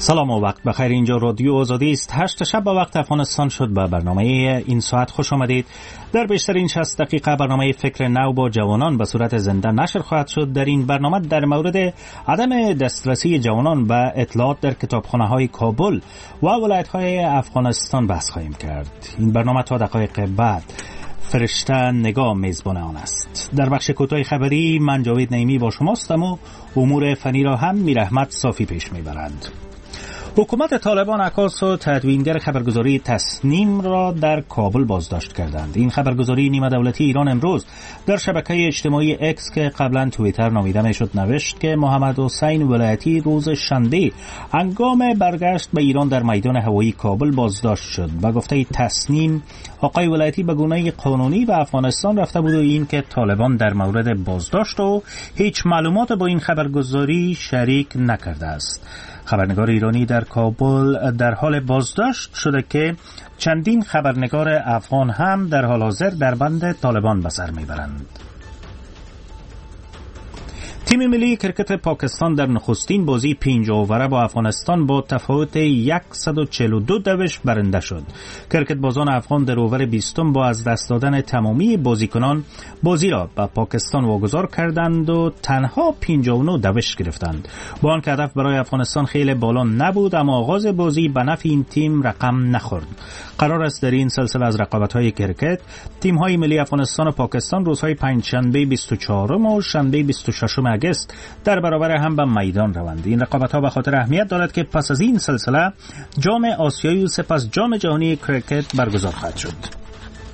سلام و وقت بخیر. اینجا رادیو آزادی است. 8 شب با وقت افغانستان شد. به برنامه این ساعت خوش آمدید. در بیشتر این 60 دقیقه برنامه فکر نو با جوانان به صورت زنده نشر خواهد شد. در این برنامه در مورد عدم دسترسی جوانان به اطلاعات در کتابخانه‌های کابل و ولایت‌های افغانستان بحث خواهیم کرد. این برنامه تا دقایق بعد فرشته نگاه میزبان آن است. در بخش کوتاه خبری من جاوید نعیمی با شماستم و امور فنی را هم میرحمت صافی پیش میبرند. حکومت طالبان عکاس و تدوینگر خبرگزاری تصنیم را در کابل بازداشت کردند. این خبرگزاری نیمه دولتی ایران امروز در شبکه اجتماعی اکس که قبلا توییتر نامیده میشد نوشت که محمد حسین ولایتی روز شنبه هنگام برگشت به ایران در میدان هوایی کابل بازداشت شد. با گفته تصنیم آقای ولایتی به گونه قانونی به افغانستان رفته بود و این که طالبان در مورد بازداشت و هیچ معلومات با این خبرگزاری شریک نکرده است. خبرنگار ایرانی در کابل در حال بازداشت شده که چندین خبرنگار افغان هم در حال حاضر در بند طالبان به سر میبرند. تیم ملی کرکت پاکستان در نخستین بازی 5 اووره با افغانستان با تفاوت 142 دوش برنده شد. کرکت بازان افغان در اوور 20 با از دست دادن تمامی بازیکنان بازی را به پاکستان واگذار کردند و تنها 59 دوش گرفتند. با آنکه هدف برای افغانستان خیلی بالا نبود اما آغاز بازی به نفع این تیم رقم نخورد. قرار است در این سلسله از رقابت‌های کرکت تیم‌های ملی افغانستان و پاکستان روزهای پنجشنبه 24 و شنبه 26 اگست در برابر هم به میدان روند. این رقابت‌ها به خاطر اهمیت دارد که پس از این سلسله جام آسیایی و سپس جام جهانی کرکت برگزار خواهد شد.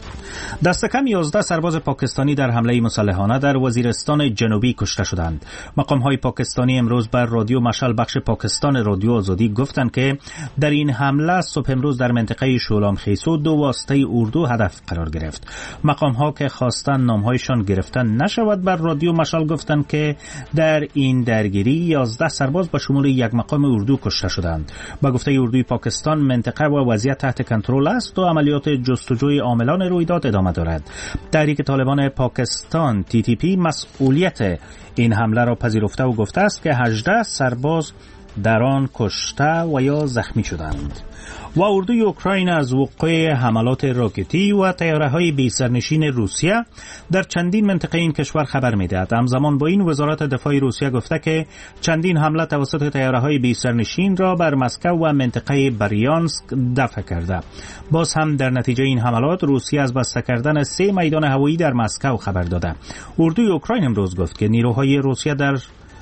دست کم 11 سرباز پاکستانی در حمله مسلحانه در وزیرستان جنوبی کشته شدند. مقام‌های پاکستانی امروز بر رادیو مشعل بخش پاکستان رادیو آزادی گفتند که در این حمله صبح امروز در منطقه شولام خیسو 2 واسطه اردو هدف قرار گرفت. مقام‌ها که خواستند نام‌هایشان گرفته نشود بر رادیو مشعل گفتند که در این درگیری 11 سرباز به شمول یک مقام اردو کشته شدند. با گفته اردوی پاکستان منطقه و وضعیت تحت کنترل است و عملیات جستجوی عاملان رویداد ادامه دارد. تحریک طالبان پاکستان TTP مسئولیت این حمله را پذیرفته و گفته است که 18 سرباز در آن کشته و یا زخمی شدند. و اردوی اوکراین از وقوع حملات راکتی و طیاره‌های بی‌سرنشین روسیه در چندین منطقه این کشور خبر می‌دهد. همزمان با این وزارت دفاع روسیه گفته که چندین حمله توسط طیاره‌های بی‌سرنشین را بر مسکو و منطقه بریانسک دفع کرده. باز هم در نتیجه این حملات روسیه از بسته کردن 3 میدان هوایی در مسکو خبر داده. اردوی اوکراین امروز گفت که نیروهای روسیه در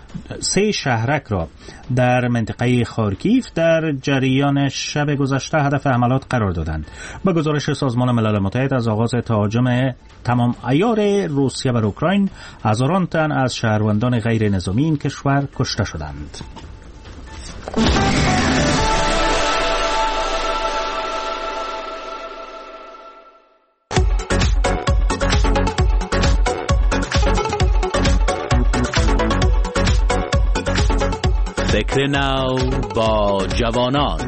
3 شهرک را در منطقه خارکیف در جریان شب گذشته هدف حملات قرار دادند. با گزارش سازمان ملل متحد از آغاز تهاجم تمام عیار روسیه بر اوکراین هزاران تن از شهروندان غیر نظامی این کشور کشته شدند. فکر نو با جوانان.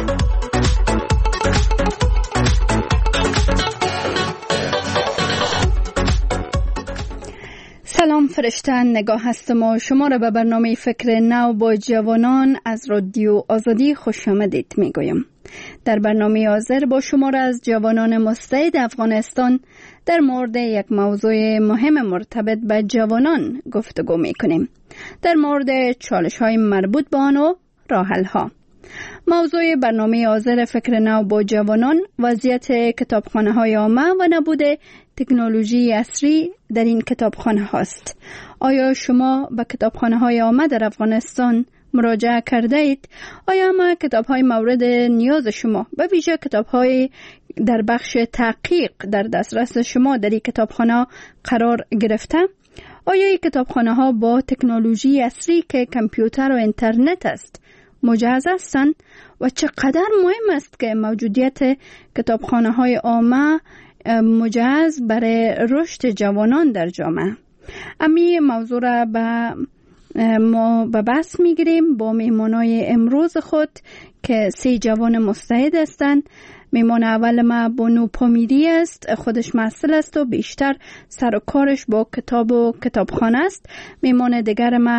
سلام، فرشته نگاه هستم و شما را به برنامه فکر نو با جوانان از رادیو آزادی خوش آمدید میگویم. در برنامه حاضر با شما را از جوانان مستعد افغانستان در مورد یک موضوع مهم مرتبط به جوانان گفتگو میکنیم. در مورد چالش‌های مربوط به آن و راه‌حل‌ها. موضوع برنامه حاضر فکر نو با جوانان وضعیت کتابخانه‌های عامه و نبود تکنولوژی عصری در این کتابخانه هاست. آیا شما به کتابخانه‌های عامه در افغانستان مراجعه کرده اید؟ آیا همه کتاب‌های مورد نیاز شما به ویژه کتاب‌های در بخش تحقیق در دسترس شما در این کتابخانه قرار گرفته؟ آیا این کتابخانه‌ها با تکنولوژی عصری که کامپیوتر و اینترنت است مجهز هستند و چقدر مهم است که موجودیت کتابخانه‌های عامه مجهز برای رشد جوانان در جامعه؟ امی موضوع را ما به بحث میگیریم با مهمانای امروز خود که 3 جوان مستعد هستند. مهمان اول ما بانو پامیری است، خودش محصل است و بیشتر سر و کارش با کتاب و کتابخانه است. مهمان دیگر ما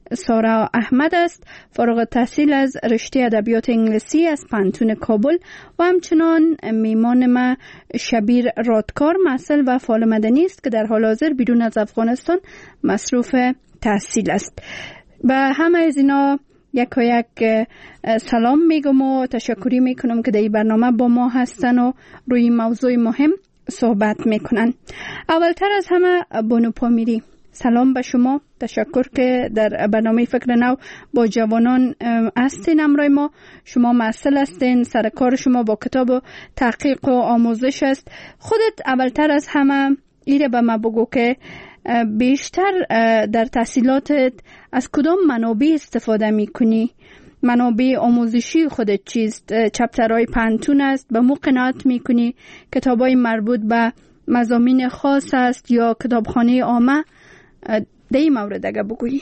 سارا احمد است، فارغ التحصیل از رشته ادبیات انگلیسی از پانتون کابل و همچنان میمان ما شبیر رادکار محصل و فعال مدنی است که در حال حاضر بیرون از افغانستان مصروف تحصیل است. به همه از اینا یک سلام میگم و تشکری میکنم که در این برنامه با ما هستن و روی موضوع مهم صحبت میکنن. اولتر از همه بانو پامیری، سلام به شما. تشکر که در برنامه فکر نو با جوانان هستین همراه ما. شما محصل هستین، سر کار شما با کتاب و تحقیق و آموزش است. خودت اولتر از همه ایره به ما بگو که بیشتر در تحصیلاتت از کدام منابع استفاده میکنی؟ منابع آموزشی خودت چیست؟ چپترهای پانتون است؟ به مو قناعت میکنی؟ کتابای مربوط به مضامین خاص است یا کتابخانه عامه؟ در این مورد اگه بگویی.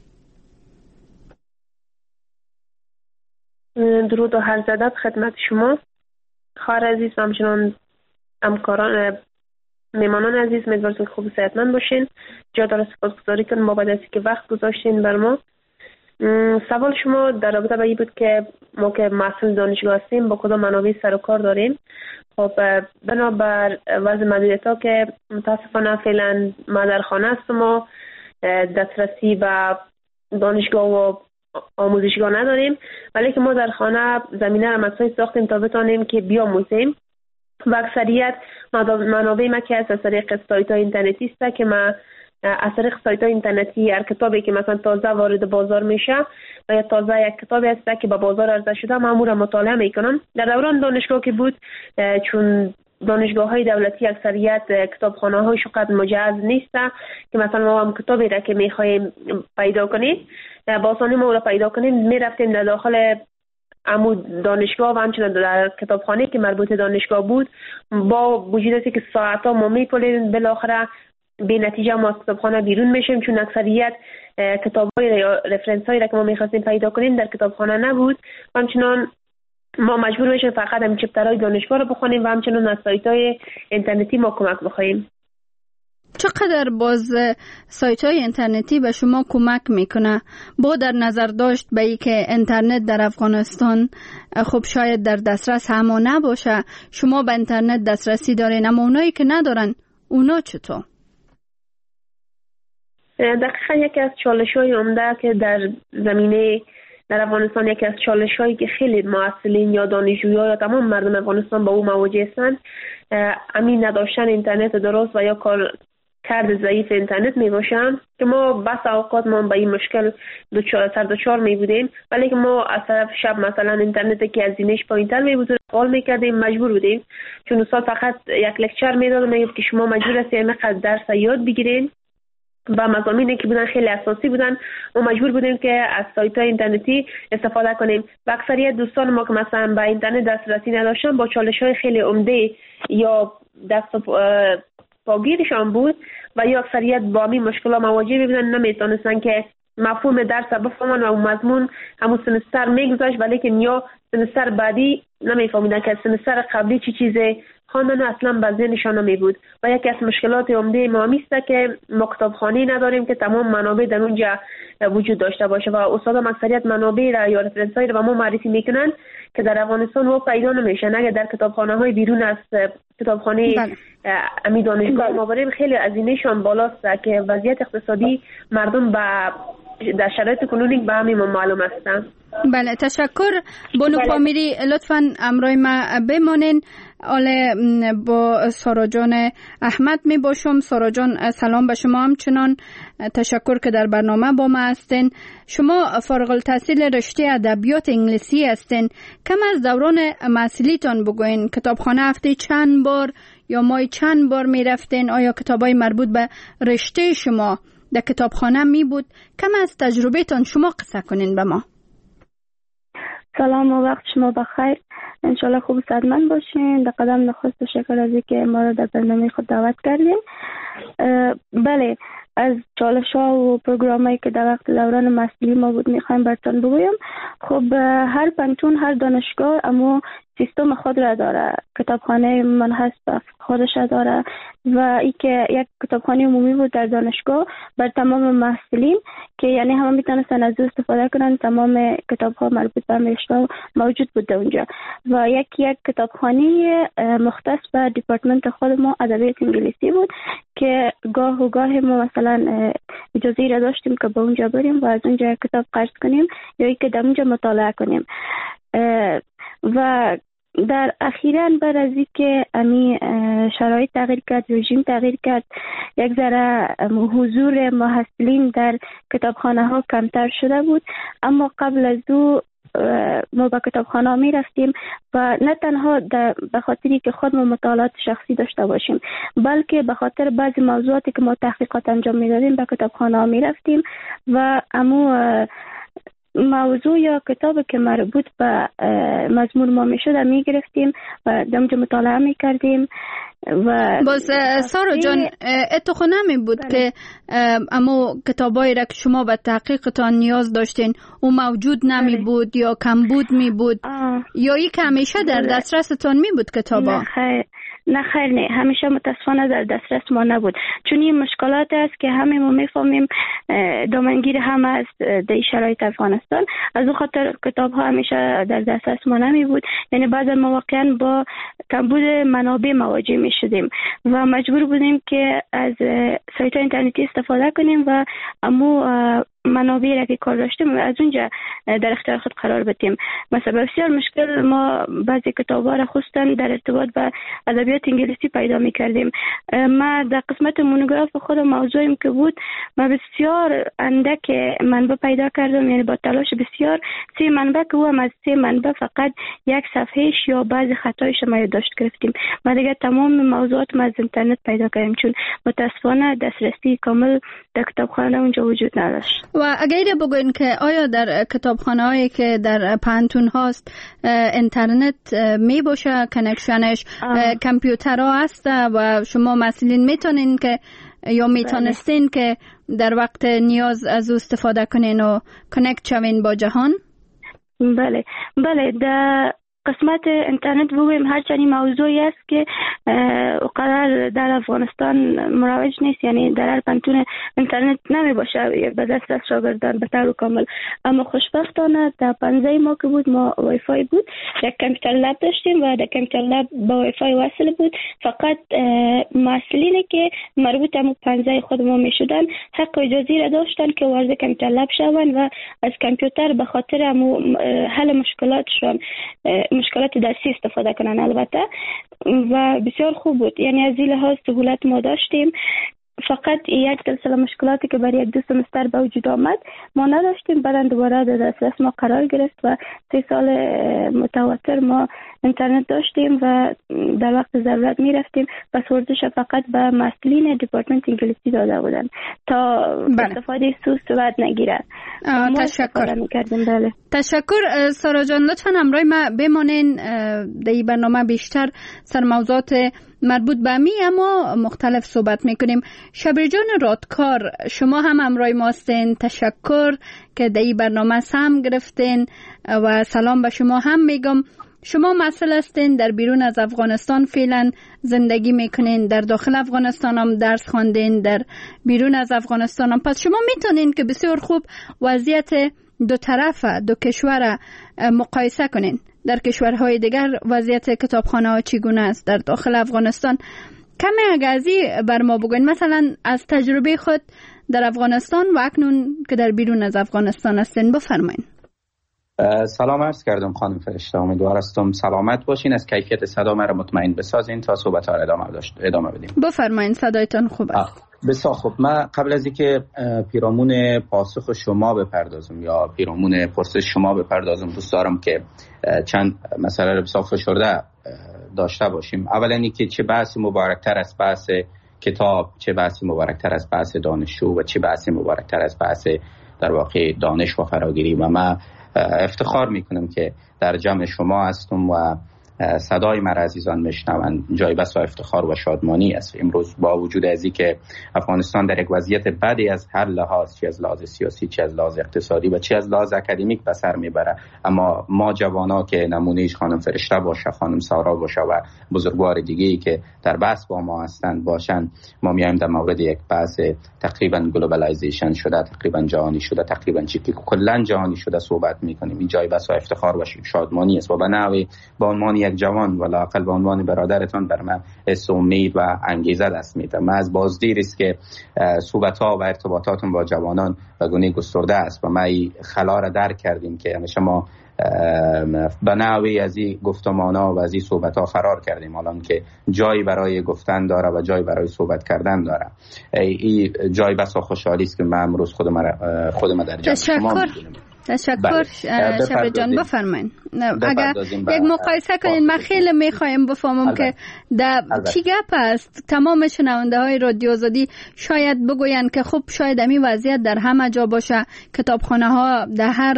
درود و هر زدت خدمت شما خواهر عزیز و همچنان همکاران میمانان عزیز. امیدوارم که خوب و صحتمند باشین. جا داره سپاسگزاری کنم بابت از که وقت گذاشتین بر ما. سوال شما در رابطه با این بود که ما که مسئول دانشگاه هستیم با کدام منابع سر و کار داریم. خب بنابر وضع محدودیت‌ها که متاسفانه فعلا ما در خانه هستم و دسترسی به دانشگاه و آموزشگاه نداریم، ولی که ما در خانه زمینه را مساعد ساختیم تا بتانیم که بیاموزیم و اکثریت منابع ما که از طریق سایت‌های اینترنتی است که ما از طریق سایت‌های اینترنتی هر کتابی که مثلا تازه وارد بازار میشه و یا تازه یک کتابی است که به بازار عرضه شده معمولا مطالعه میکنم. در دوران دانشگاه که بود، چون دانشگاه‌های دولتی اکثریت کتابخانه‌هایشون قد مجهز نیست که مثلا ما هم کتابی را که می‌خوایم پیدا کنیم با آسانی ما را پیدا کنیم، می‌رفتیم در داخل عمود دانشگاه و همچنان در کتابخانه که مربوط دانشگاه بود. با وجود اینکه که ساعت‌ها ما می‌پلیم، بالاخره به نتیجه ما از کتابخانه بیرون میشیم، چون اکثریت کتاب‌های یا رفرنس‌هایی را که ما می‌خواستیم پیدا کنیم در کتابخانه نبود. همچنان ما مجبور میشیم فقط همین چپترهای دانشگاه رو بخونیم و همچنان از سایت‌های اینترنتی ما کمک بخوایم. چقدر باز سایت‌های اینترنتی به شما کمک میکنه؟ با در نظر داشت به ای که اینترنت در افغانستان خب شاید در دسترس همه نباشه، شما به اینترنت دسترسی دارین، اما اونایی که ندارن اونا چطور؟ دقیقا یکی از چالش‌های عمده که در زمینه در افغانستان، یکی از چالش‌هایی که خیلی معلولین یا دانشجویان یا تمام مردم افغانستان با او مواجه هستند، همین نداشتن اینترنت درست و یا کارکرد ضعیف اینترنت میباشند که ما بس اوقات ما با این مشکل سر می بودیم، ولی که ما از طرف شب مثلا اینترنت که هزینه‌اش پایین‌تر می بود قال میکردیم، مجبور بودیم چون استاد فقط یک لکچر میداد میگفت که شما مجبور هستید اینقدر درس یاد بگیرین و مضامینی که بودن خیلی اساسی بودن ما مجبور بودیم که از سایت‌های اینترنتی استفاده کنیم و اکثریت دوستان ما که مثلا با اینترنت دسترسی نداشتن با چالش‌های خیلی عمده یا دست پاگیرشان بود و یا اکثریت با همین مشکلات مواجه بودن، نمیتونستن که مفهوم درس بفهمن و مضمون همون سمستر میگذاشت، ولی که یا سمستر بعدی نمیفهمیدن که سمستر قبلی چی چیزه خواندن اصلا به ذهنشان نمی بود. و یکی از مشکلات عمده ما است که ما کتابخانه نداریم که تمام منابع در اونجا وجود داشته باشه و استادان اکثریت منابع را یا رفرنس‌های را به ما معرفی میکنن که در افغانستان و پیدا نمیشن. اگر در کتابخانه‌های بیرون از کتابخانه امی دانشگاه ما بریم خیلی هزینه‌شان بالاست که وضعیت اقتصادی مردم در شرایط کنونی به همین معلوم هستن. بله، تشکر. بانو پامیری لطفاً همراه ما بمانین. حالا با سارا جان احمد می باشم. سارا جان سلام به شما، همچنان تشکر که در برنامه با ما هستین. شما فارغ التحصیل رشته ادبیات انگلیسی هستین. کم از دوران محصولیتان بگوین، کتابخانه هفته چند بار یا ماه چند بار می رفتین؟ آیا کتابای مربوط به رشته شما در کتابخانه می بود؟ کم از تجربهتان شما قصه کنین به ما. سلام و وقت شما بخیر. انشالله خوب صحتمند باشین. در قدم نخست تشکر از اینکه ما را در برنامه خود دعوت کردین. بله، از چالش ها و پروگرامایی که در وقت دوران محصولی ما بود میخوایم براتون بگویم. خب هر پانتون، هر دانشگاه اما سیستم خود را داره، کتابخانه منحصر به خودش داره و ای که یک کتابخانه عمومی بود در دانشگاه بر تمام محصلین که یعنی همه میتونستن از او استفاده کنن. تمام کتاب ها مربوط به رشته موجود بود اونجا و یک کتابخانه مختص به دیپارتمنت خود ما ادبیات انگلیسی بود که گاه و گاه ما مثلا اجازه را داشتیم که به اونجا بریم و از اونجا کتاب قرض کنیم یا که در اونجا مطالعه کنیم. و در اخیراً بعد از اینکه امی شرایط تغییر کرد، رژیم تغییر کرد، یک ذره حضور محصلین در کتابخانه ها کمتر شده بود، اما قبل از او ما به کتابخانه می رفتیم و نه تنها به خاطری که خود ما مطالعات شخصی داشته باشیم بلکه به خاطر بعضی موضوعاتی که ما تحقیقات انجام می دادیم به کتابخانه می رفتیم و موضوع یا کتابی که مربوط به مضمون ما می شده می گرفتیم و دمجا مطالعه می کردیم. و باز سارا جان اتخو نمی بود که اما کتابایی را که شما به تحقیقتان نیاز داشتین او موجود نمی بود یا کم بود می بود یا ای که همیشه در دسترستان می بود کتابا؟ نه خیر نه، همیشه متاسفانه در دسترس ما نبود، چون این مشکلات است که همه ما میفهمیم دامنگیر هم است در شرایط افغانستان. از اون خاطر کتاب ها همیشه در دسترس ما نمی بود، یعنی بعضا ما واقعا با کمبود منابع مواجه می شدیم و مجبور بودیم که از سایت اینترنتی استفاده کنیم و منابعی را که کار داشتیم از اونجا در اختیار خود قرار بدیم. مثلا بسیار مشکل ما بعضی کتاب‌ها را خصوصا در ارتباط با ادبیات انگلیسی پیدا می‌کردیم. ما در قسمت مونوگراف خود موضوعیم که بود ما بسیار اندک منبع پیدا کردم، یعنی با تلاش بسیار 3 منبع که هم از 3 منبع فقط یک صفحهش یا بعضی خطایش ما یادداشت گرفتیم. ما دیگه تمام موضوعات ما از اینترنت پیدا کردیم چون متاسفانه دسترسی کامل در کتابخانه اونجا وجود نداشت. و اگر بگوین که آیا در کتابخانه هایی که در پانتون هاست اینترنت می باشه کنکشنش، کامپیوترها هست و شما مسئولین میتونین که یا میتونستین که در وقت نیاز از او استفاده کنین و کنکت شوین با جهان؟ بله در قسمت اینترنت بگویم هرچند موضوعی است که قرار در افغانستان مروج نیست، یعنی در هر پانتون اینترنت نمی باشه به دست شاگردان به طور کامل، اما خوشبختانه در پنزه ما که بود ما وای فای بود، یک کامپیوتر لب داشتیم و در کامپیوتر لب با وای فای وصل بود. فقط مسئولینی که مربوط به پنزه خود ما می شدن حق اجازه را داشتن که وارد کامپیوتر لب شوند و از کامپیوتر به خاطر حل مشکلاتشون مشکلات درسی استفاده کنن البته و بسیار خوب بود، یعنی از این لحاظ سهولت ما داشتیم. فقط یک سلسله مشکلاتی که برای 2 سمستر به وجود آمد ما نداشتیم، بعد دوباره در دسترس ما قرار گرفت و 3 سال متواتر ما اینترنت داشتیم و در وقت ضرورت می رفتیم. پس ورزش فقط به مسئولین دیپارتمنت انگلیسی داده بودن تا استفاده سوء صورت نگیره. تشکر. تشکر سارا جان، لطفا همراه ما بمانین در این برنامه بیشتر سر موضوعات مربوط به می اما مختلف صحبت میکنیم. شبری جان رادکار، شما هم همراه ما هستین. تشکر که در این برنامه سهم گرفتین و سلام به شما هم میگم. شما مسئول هستین، در بیرون از افغانستان فعلا زندگی میکنین، در داخل افغانستان هم درس خواندین، در بیرون از افغانستان هم، پس شما میتونین که بسیار خوب وضعیت دو طرف دو کشور مقایسه کنین. در کشورهای دیگر وضعیت کتابخانه ها چگونه است، در داخل افغانستان کمی اگازی بر ما بگوین، مثلا از تجربه خود در افغانستان و اکنون که در بیرون از افغانستان هستین بفرمایین. سلام عرض کردم خانم فرشته، امیدوار هستم سلامت باشین. از کیفیت صدا مرا مطمئن بسازین تا صحبت ها ادامه بدیم. بفرمایین، صدایتان خوب است. بسیار خوب. من قبل از اینکه پیرامون پاسخ شما بپردازم یا پیرامون پرسش شما بپردازم دوست دارم که چند مسئله رو بسیار فشرده داشته باشیم. اولا اینکه چه بحثی مبارکتر از بحث کتاب، چه بحثی مبارکتر از بحث دانشجو و چه بحثی مبارکتر از بحث در واقع دانش و فراگیری. و من افتخار میکنم که در جمع شما هستم و صدای من عزیزان میشنوند جای بس و افتخار و شادمانی است. امروز با وجود از اینکه افغانستان در یک وضعیت بدی از هر لحاظ، چه از لحاظ سیاسی، چه از لحاظ اقتصادی و چه از لحاظ اکادمیک به سر میبره، اما ما جوانا که نمونهش خانم فرشته باشه، خانم سارا باشه و بزرگوار دیگه‌ای که در بحث با ما هستند باشند، ما میایم در مورد یک بحث تقریبا گلوبالایزیشن شده، تقریبا جهانی شده، تقریبا چیزی کلا جهانی شده صحبت میکنیم. این جای بس و افتخار و شادمانی است و به نوعی به عنوان یک جوان و لااقل به عنوان برادرتان بر من حس امید و انگیزه دست میده. من از بازدید است که صحبت ها و ارتباطاتم با جوانان به گونه گسترده است و ما این خلا را درک کردیم که همیشه ما به نوعی از این گفتمان‌ها و از این صحبت‌ها فرار کردیم، الان که جایی برای گفتن داره و جایی برای صحبت کردن داره. این جای بسا خوشحالی است که من امروز خودم در جمع شما می‌بینم. تشکر شبیر جان، بفرمایید. اگر یک مقایسه کنین، من خیلی میخوایم بفهمم که چی گپ است. تمام شنونده های رادیو آزادی شاید بگوین که خب شاید این وضعیت در همه جا باشه، کتابخانه ها در هر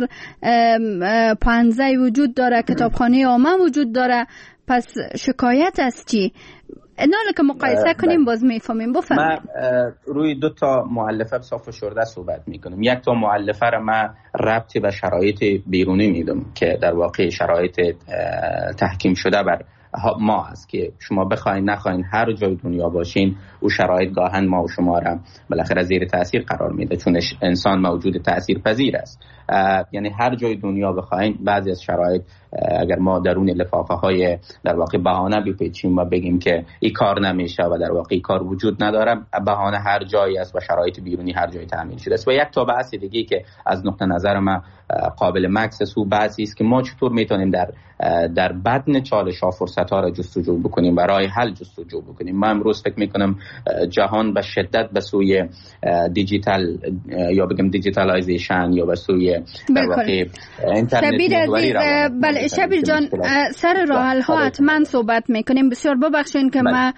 پنزه وجود داره، کتابخانه عامه وجود داره، پس شکایت است چی؟ اینا که مقایسه کنیم باز میفهمیم. بفرمایید. من روی دو تا مؤلفه صاف و شورده صحبت میکنم. یک تا مؤلفه را من ربطی به شرایط بیرونی میدم که در واقع شرایط تحکیم شده بر ما است که شما بخواین نخواین هر جای دنیا باشین او شرایط گاهن ما و شما را بالاخره زیر تاثیر قرار میده، چون انسان موجود تاثیر پذیر است. یعنی هر جای دنیا بخواین بعضی از شرایط اگر ما درون لفافه های در واقع بهانه بپیچیم و بگیم که این کار نمیشه و در واقع این کار وجود نداره، بهانه هر جایی است و شرایط بیرونی هر جایی تعمیل شده است. و یک تا بحث دیگه که از نقطه نظر من قابل مکس است، بحثی است که ما چطور میتونیم در بدن چالش ها فرصت ها را جستجو بکنیم، برای حل جستجو بکنیم. من امروز فکر میکنم جهان به شدت به سوی دیجیتال یا بگم دیجیتالایزیشن یا به سوی در واقع اینترنت محوری را. بله شبیر جان، سر راه حل ها حتما صحبت میکنیم. بسیار ببخشید که من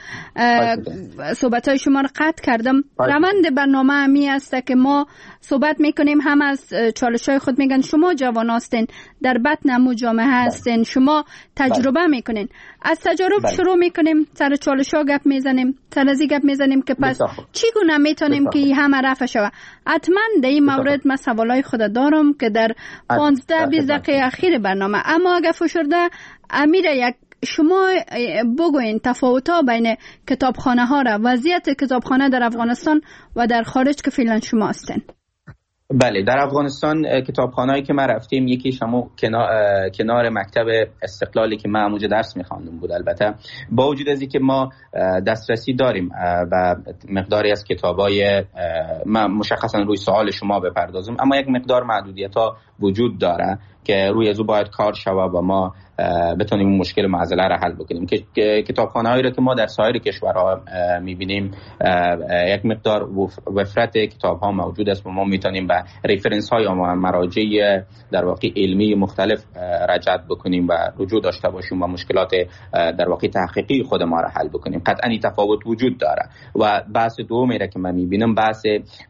صحبت های شما را قطع کردم. روند برنامه همی است که ما صحبت میکنیم، هم از چالش های خود میگن شما جوان هستین، در بطن همو جامعه هستین، شما تجربه میکنین. از تجربه شروع میکنیم، سر چالش ها گپ میزنیم، سر از گپ میزنیم که پس چگونه میتونیم که همه رفع شود. حتما در این مورد من سوالای خود دارم که در 15-20 دقیقه اخیر برنامه، اما اگر فشرده امیر یک شما بگوین تفاوت‌ها بین کتابخانه ها را، وضعیت کتابخانه در افغانستان و در خارج که فعلا شما هستین. بله، در افغانستان کتابخانه‌ای که ما رفتیم یکیش همون کنار مکتب استقلالی که من اونجا درس می‌خواندم بود. البته با وجود از اینکه ما دسترسی داریم و مقداری از کتابای من مشخصا روی سوال شما بپردازم، اما یک مقدار محدودیت‌ها وجود داره که روی از او باید کار شود و ما بتونیم اون مشکل معضله را حل بکنیم. که کتابخانه‌هایی را که ما در سایر کشورها می‌بینیم یک مقدار وفرت کتاب‌ها موجود است و ما می‌تونیم به ریفرنس‌های یا مراجع در واقع علمی مختلف رجوع بکنیم و رجوع داشته باشیم و مشکلات در واقع تحقیقی خود ما را حل بکنیم. قطعاً این تفاوت وجود داره. و بحث دومی را که من می‌بینم بحث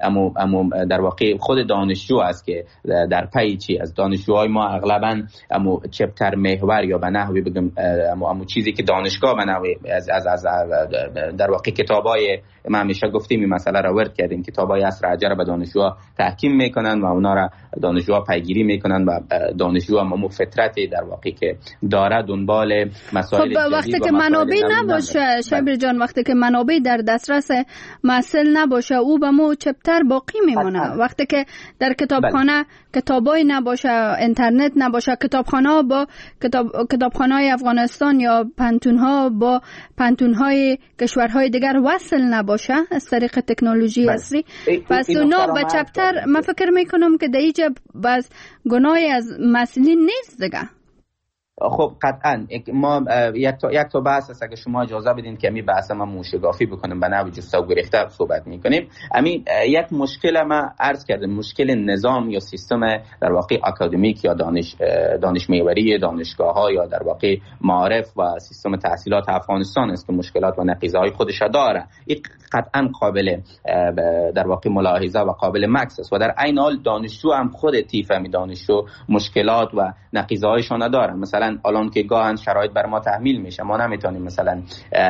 در واقع خود دانشجو است که در پی چی از دانشجوهای ما اغلباً چپتر محور یا به نحوی بگم چیزی که دانشگاه به نحوی از در واقع کتابای ما همیشه گفتیم این مسئله را ورد کردیم، کتابای عصر حجر به دانشجوها تحکیم میکنن و اونا را دانشجوها پیگیری میکنن و دانشجوها همون فطرتی در واقع که داره دنبال مسائل خب وقتی که منابع نباشه شبیر جان، وقتی که منابع در دسترس محصل نباشه او به مو چپتر باقی میمونه. وقتی که در کتابخانه کتابای نباشه، اینترنت نباشه، کتابخانه با کتابخانه‌های افغانستان یا پنتون‌ها با پنتون‌های کشورهای دیگر وصل نباشه از طریق تکنولوژی عصری، پس اونا به چپتر من فکر میکنم که در اینجا باز گناهی از مسئولین نیست دیگه. خب قطعا ما یک تا بحث است، اگه شما اجازه بدین که می بحث ما موشگافی بکنیم به نحو جستجو گرفته صحبت میکنیم. همین یک مشکل ما عرض کردم، مشکل نظام یا سیستم در واقع اکادمیک یا دانش محوری دانشگاه‌ها یا در واقع معارف و سیستم تحصیلات افغانستان است که مشکلات و نقیضه‌های خودش داره. این قطعا قابل در واقع ملاحظه و قابل مکس است و در عین حال دانشجو هم خود تیفهمی دانشجو مشکلات و نقیضه‌هایشون داره. مثلا مثلا الان که گاهن شرایط بر ما تحمیل میشه، ما نمیتونیم مثلا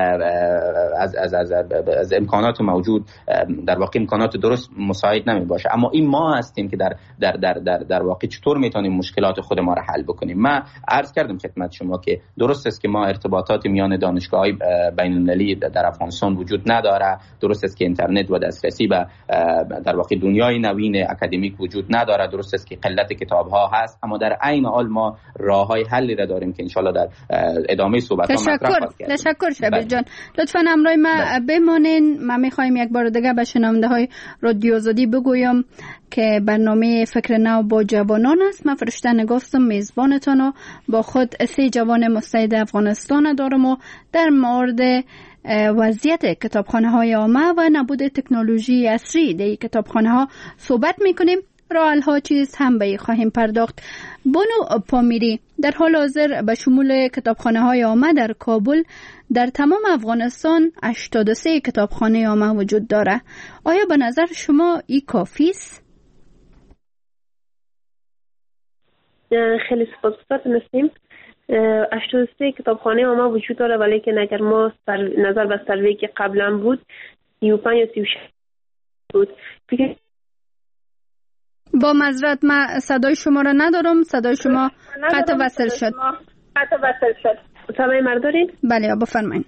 از امکانات موجود در واقع امکانات درست مساعد نمی باشه، اما این ما هستیم که در واقع چطور میتونیم مشکلات خود ما را حل بکنیم. من عرض کردم خدمت شما که درست است که ما ارتباطات میان دانشگاه‌های بین المللی در افغانستان وجود نداره، درست است که اینترنت و دسترسی به در واقع دنیای نوین اکادمیک وجود نداره، درست است که قلت کتاب‌ها هست، اما در عین حال ما راه‌های حلی را داریم که ان شاءالله در ادامه صحبت‌ها مطرح خواهد کرد. تشکر شبیر جان. لطفاً همراه ما بمانین. من می‌خوایم یک بار دیگه به شنونده‌های رادیو آزادی بگویم که برنامه فکر نو با جوانان است. من فرشته نگاستم میزبانتان و با خود 3 جوان مستعد افغانستان دارم و در مورد وضعیت کتابخانه‌های عامه و نبود تکنولوژی عصری در کتابخانه‌ها صحبت می‌کنیم. راه‌ها چیز هم به خواهیم پرداخت. بانو پامیری، در حال حاضر به شمول کتابخانه‌های عامه در کابل در تمام افغانستان 83 کتابخانه عامه وجود داره. آیا به نظر شما این کافی است؟ خیلی سپاسگزارم هستیم. 83 کتابخانه عامه وجود داره، ولی که اگر ما نظر به سروی که قبلا بود 35 یا 36 بود. با معذرت من صدای شما را ندارم. صدای شما قطع وصل شد. صدای مرا دارید؟ بله بفرمایید.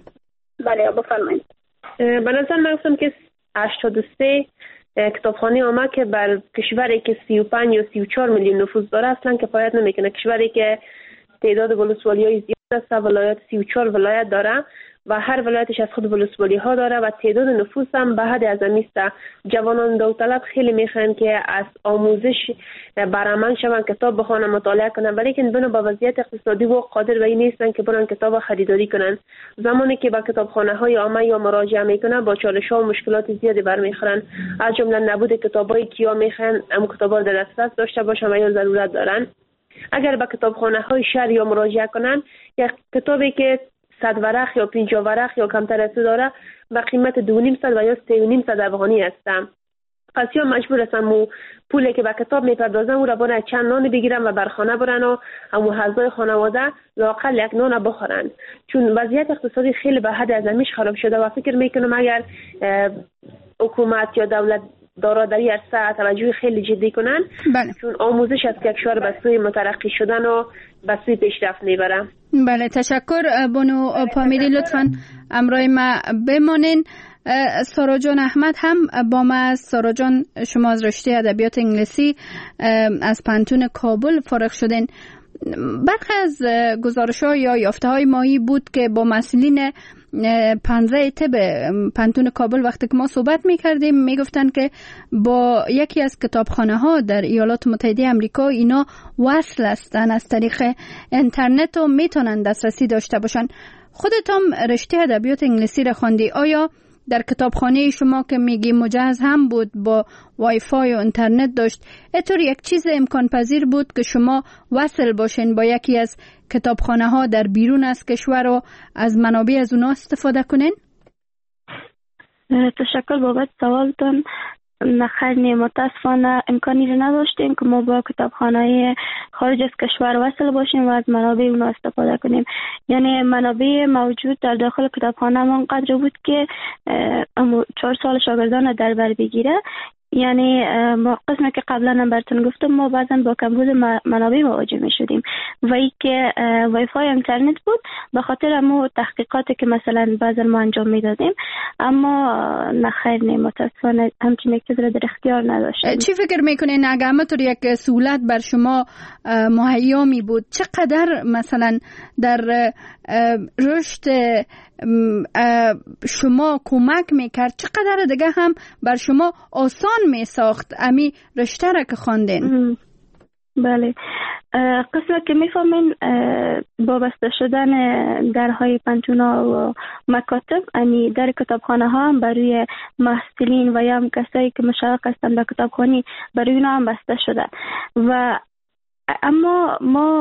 به نظر من گفتم که 83 کتابخانه عامه که بر کشوری که 35 یا 34 میلیون نفوس داره اصلا کفایت نمیکنه. کشوری که تعداد ولسوالی‌های زیاد است، ولایت 34 ولایت داره و هر ولایتش از خود ولسوالی ها داره و تعداد نفوس هم به حد اعظمی است. جوانان داوطلب خیلی میخوان که از آموزش برآمد شون، کتاب بخونن، مطالعه کنن، ولی که بنا با وضعیت اقتصادی و قادر به این نیستن که برن کتاب خریداری کنن. زمانی که با کتابخانه های عامه یا مراجعه میکنن با چالش ها و مشکلات زیادی برمیخورن، از جمله نبود کتابای کیا میخوان ام کتابا در دسترس داشته باشن و یا ضرورت دارن. اگر با کتابخانه های شهر یا مراجعه کنن، یک کتابی که 100 ورق یا 50 ورق یا کمتر از داره و قیمت 2.5 و یا 3.5 افغانی هستم. پس یا مجبور هستم پولی که به کتاب میپردازن او را برای چند نان بگیرن و بر خانه برن و همو اعضای خانواده لااقل یک نان بخورن، چون وضعیت اقتصادی خیلی به حد اعظمیش خراب شده و فکر میکنم اگر حکومت یا دولت داراداری عرصه توجه خیلی جدی کنن، بله. چون آموزش از کشور به سوی مترقی شدن و به سوی پیشرفت میبره. بله تشکر. بانو پامیری لطفاً همراه ما بمانین. سارا جان احمد هم با ما است. سارا جان شما از رشته ادبیات انگلیسی از پانتون کابل فارغ شدین. برخی از گزارش‌ها یا یافته‌های مایی بود که با مسئولین 15 طب پانتون کابل وقتی که ما صحبت می‌کردیم میگفتن که با یکی از کتابخانه‌ها در ایالات متحده آمریکا اینا وصل هستن از طریق اینترنت و میتونن دسترسی داشته باشن. خودتون رشته ادبیات انگلیسی را خواندی، آیا در کتابخانه شما که میگی مجهز هم بود با وای فای و اینترنت داشت، اینطور یک چیز امکان پذیر بود که شما وصل باشین با یکی از کتابخانه ها در بیرون از کشور و از منابع از اونا استفاده کنین؟ تشکر بابت سوالتون. نخیر، متاسفانه امکانی رو نداشتیم که ما با کتابخانه خارج از کشور وصل باشیم و از منابع اونا استفاده کنیم. یعنی منابع موجود در داخل کتابخانه من قدر بود که 4 سال شاگردان در بر بگیره. یعنی ما قسمی که قبلا هم براتون گفتم ما بعضا با کمبود منابع مواجه می شدیم و ای که وای فای اینترنت بود به خاطر همون تحقیقاتی که مثلا بعضا ما انجام می دادیم، اما نخیر متاسفانه همچین یک چیز را در اختیار نداشتیم. چی فکر میکنین اگه همطور یک سهولت بر شما مهیا می بود چقدر مثلا در رشد شما کمک میکرد، چقدر دیگه هم بر شما آسان میساخت امی رشته را که خواندین؟ بله، قسمه که میفهمین با بسته شدن درهای پانتونا و مکاتب، یعنی در کتابخانه ها هم برای محصلین و یا هم کسایی که مشوق هستن به کتابخوانی برای اونا هم بسته شده و اما ما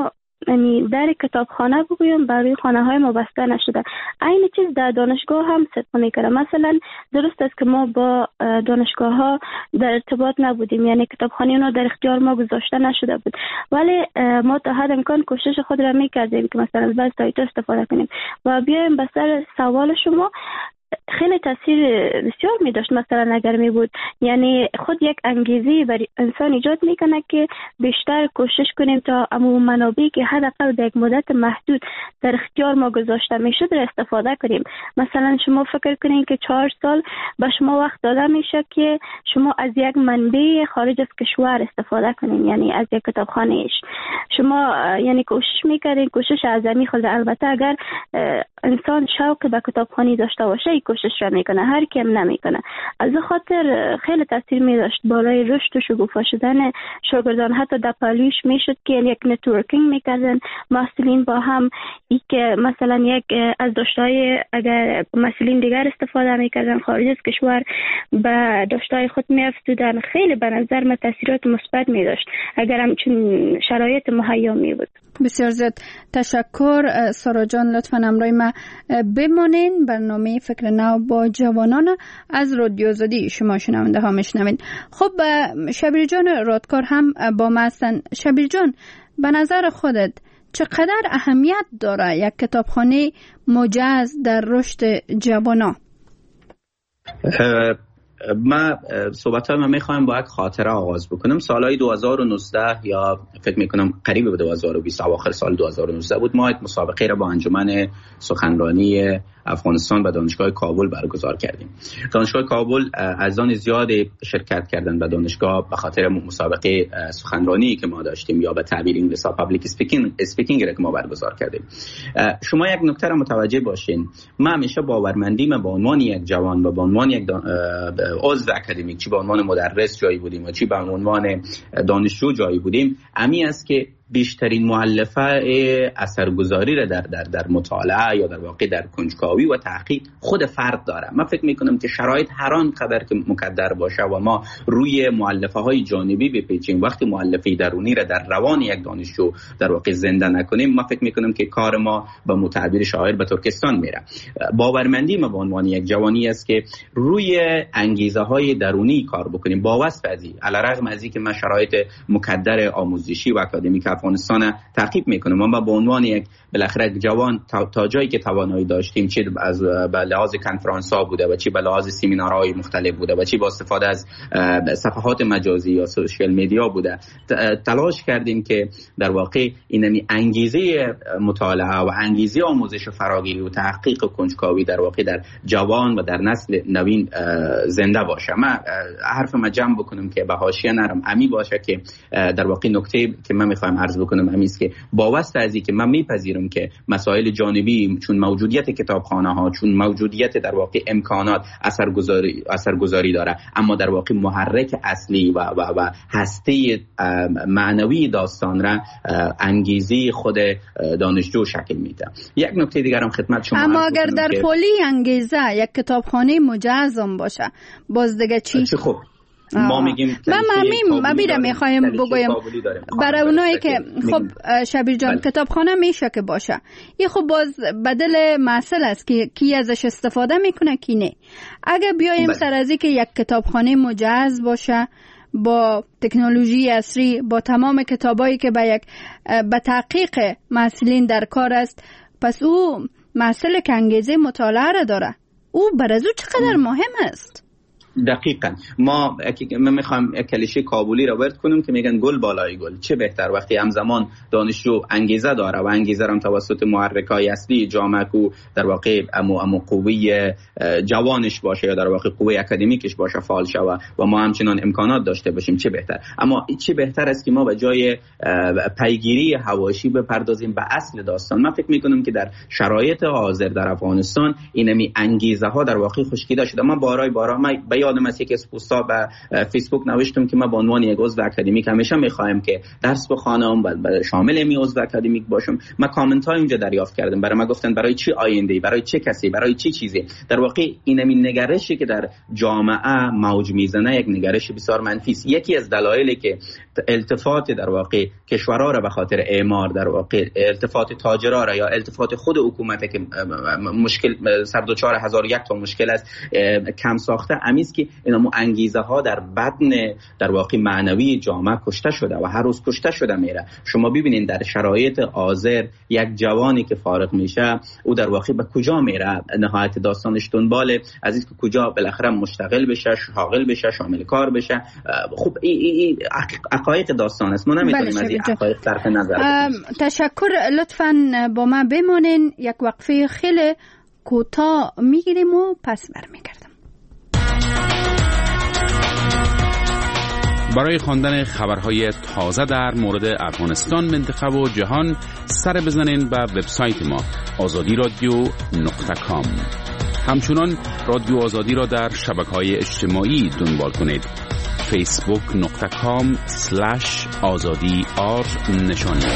یعنی در کتابخانه بگویم برای خانه های ما بسته نشده. این چیز در دانشگاه هم صدق میکنه. مثلا درست است که ما با دانشگاه ها در ارتباط نبودیم، یعنی کتابخانه اونا در اختیار ما گذاشته نشده بود، ولی ما تا حد امکان کوشش خود را میکردیم که مثلا از سایت استفاده کنیم. و بیایم به سر سوال شما، خیلی تاثیر بسیار می داشت. مثلا اگر می بود، یعنی خود یک انگیزه برای انسان ایجاد میکنه که بیشتر کوشش کنیم تا امو منابعی که حداقل به یک مدت محدود در اختیار ما گذاشته میشد را استفاده کنیم. مثلا شما فکر کنین که 4 سال به شما وقت داده میشه که شما از یک منبع خارج از کشور استفاده کنین، یعنی از یک کتابخانه. شما یعنی کوشش میکردین، کوشش اعظمی خود. البته اگر انسان شوق به کتابخوانی داشته باشه کوشش را میکنه، هر کیم نمیکنه. از خاطر خیلی تاثیر میداشت بالای رشد و شکوفا شدن شاگردان. حتی در پالیش میشد که یک نتورکینگ میکردن مسئولین با هم، ای که مثلا یک از داشتهای اگر مسئولین دیگر استفاده میکردن خارج از کشور به داشتهای خود میافزودن. خیلی به نظر من تاثیرات مثبت میداشت اگر همچین شرایط مهیا می بود. بسیار زیاد تشکر. سارا جان لطفاً همراه ما بمانین. برنامه فکر نو با جوانان از رادیو آزادی شما شنونده ها میشنوین. خب شبیر جان رادکار هم با ما هستن. شبیر جان، به نظر خودت چقدر اهمیت داره یک کتابخانه مجهز در رشد جوانان؟ من صحبت‌هایم میخوایم با یک خاطره آغاز بکنم. سالهای 2019 یا فکر میکنم قریب به 2020 اواخر سال 2019 بود، ما یک مسابقه را با انجمن سخنرانی افغانستان و دانشگاه کابل برگزار کردیم. دانشگاه کابل اعضان زیادی شرکت کردند به دانشگاه به خاطر مسابقه سخنرانی که ما داشتیم، یا به تعبیر انگلیسی پابلیک اسپیکینگ را که ما برگزار کردیم. شما یک نکته را متوجه باشین، من همیشه باورمندیم به عنوان یک جوان و به عنوان یک عضو اکادمیک، چی به عنوان مدرس جایی بودیم و چی به عنوان دانشجو جایی بودیم، امی است که بیشترین مؤلفه اثرگذاری را در مطالعه یا در واقع در کنجکاوی و تحقیق خود فرد داره. من فکر میکنم که شرایط هر آنقدر که مقدر باشه و ما روی مؤلفه های جانبی بپیچیم، وقتی مؤلفه درونی را در روان یک دانشجو در واقع زنده نکنیم، من فکر میکنم که کار ما به متعبیر شاعر به ترکستان میره. باورمندی ما به عنوان یک جوانی است که روی انگیزه های درونی کار بکنیم، با وصف ازی علیرغم از اینکه ما شرایط مقدر آموزشی و اکادمیک افغانستان تعقیب میکنم، ما به عنوان یک بالاخره جوان تا جایی که توانایی داشتیم، چه از به لحاظ کنفرانس ها بوده و چه به لحاظ سمینارهای مختلف بوده و چه با استفاده از صفحات مجازی یا سوشال میدیا بوده، تلاش کردیم که در واقع این انگیزه مطالعه و انگیزه آموزش فراگیری و تحقیق و کنجکاوی در واقع در جوان و در نسل نوین زنده باشه. من حرف ما جمع بکنم که به حاشیه نرم، امی باشه که در واقع نکته که من میخوام عرض بکنم امی است که با واسطه از اینکه من میپذیرم که مسائل جانبی چون موجودیت کتابخانه ها، چون موجودیت در واقع امکانات اثرگذاری داره، اما در واقع محرک اصلی و هسته معنوی داستان را انگیزه خود دانشجو شکل میده. یک نکته دیگر هم خدمت شما، اما اگر در پلی انگیزه یک کتابخانه مجزم باشه باز دیگه چی؟ خب ما میگیم ما میخوایم بگویم برای اونایی که خب شبیر جان کتابخانه میشه که باشه، یه خب باز بدل مسئله است که کی ازش استفاده میکنه کی نه. اگه بیایم سر از که یک کتابخانه مجهز باشه با تکنولوژی عصری، با تمام کتابایی که به تحقیق مسئولین در کار است، پس او مسئله که انگیزه مطالعه را داره، او برای او چقدر مهم است؟ دقیقاً ما میخوایم یک کلیشه کابلی را ورد کنیم که میگن گل بالای گل. چه بهتر وقتی همزمان دانشجو انگیزه داره و انگیزه هم توسط محرکای اصلی جامعه کو در واقع امو قوی جوانش باشه یا در واقع قوی اکادمیکش باشه فعال شود و ما همچنان امکانات داشته باشیم، چه بهتر. اما چه بهتر است که ما به جای پیگیری حواشی بپردازیم به اصل داستان. من فکر میکنم که در شرایط حاضر در افغانستان اینمی انگیزه ها در واقع خشکیده شده. من بارها یادم است که از پست‌ها به فیسبوک نوشتم که ما به عنوان یک عضو اکادمیک همیشه می‌خوایم که درس بخوانم و شامل می عضو اکادمیک باشم. من کامنت ها اینجا دریافت کردم، برای من گفتن برای چی آینده، برای چه کسی، برای چه چیزی. در واقع این نگرشی که در جامعه موج میزنه یک نگرش بسیار منفی است. یکی از دلایلی که التفات در واقع کشورها را به خاطر اعمار، در واقع التفات تاجرها را یا التفات خود حکومت که مشکل سر دوچار 1001 تا مشکل است کم ساخته، امیز که اینا انگیزه ها در بدن در واقع معنوی جامعه کشته شده و هر روز کشته شده میره. شما ببینید در شرایط حاضر یک جوانی که فارغ میشه او در واقع به کجا میره؟ نهایت داستانش دنبال از اینکه کجا بالاخره مشتغل بشه، شاغل بشه، شامل کار بشه. خب این حقایق داستان است، ما نمیتونیم از این حقایق صرف نظر بکنیم. تشکر. لطفاً با ما بمانین، یک وقفه خیلی کوتاه میگیریم و پس برمیگردم. برای خواندن خبرهای تازه در مورد افغانستان، منطقه و جهان سر بزنین به وبسایت ما azadiradio.com. همچنان رادیو آزادی را در شبکه‌های اجتماعی دنبال کنید. facebook.com/azadi_r نشانی.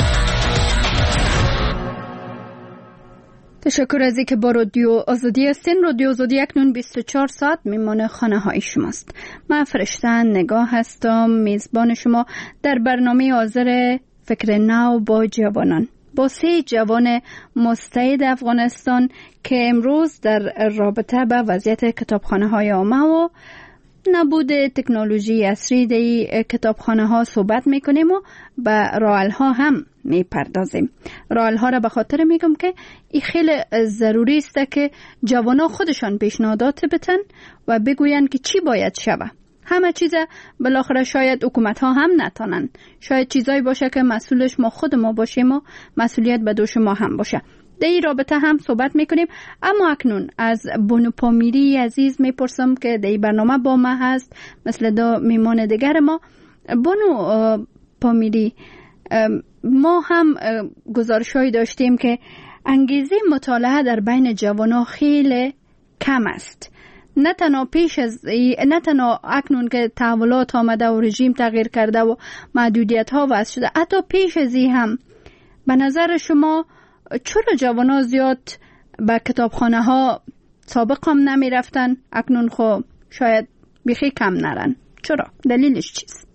تشکر از اینکه با رادیو آزادی هستین. رادیو آزادی اکنون 24 ساعت میمانه خانه های شماست. من فرشتن نگاه هستم، میزبان شما در برنامه حاضر فکر نو با جوانان، با 3 جوان مستعد افغانستان که امروز در رابطه به وضعیت کتابخانه های عامه و نبود تکنولوژی عصری در کتابخانه ها صحبت میکنیم و به راه‌حل ها هم میپردازیم. راه‌حل ها را به خاطر میگم که این خیلی ضروری است که جوانا خودشان پیشنهادات بتن و بگوین که چی باید شود. همه چیز بالاخره شاید حکومت ها هم نتانن، شاید چیزایی باشه که مسئولش ما خود ما باشیم و مسئولیت به دوش ما هم باشه. در این رابطه هم صحبت میکنیم. اما اکنون از بانو پامیری عزیز میپرسم که در این برنامه با ما هست مثل دو میمان دیگر ما. بانو پامیری، ما هم گزارش‌هایی داشتیم که انگیزه مطالعه در بین جوانان خیلی کم است. نه تنها اکنون که تحولات آمده و رژیم تغییر کرده و محدودیت ها وضع شده، حتی پیش از این هم به نظر شما چرا جوانان زیاد به کتابخانه ها سابق هم نمی رفتن، اکنون خب شاید بیخی کم نرن؟ چرا؟ دلیلش چیست؟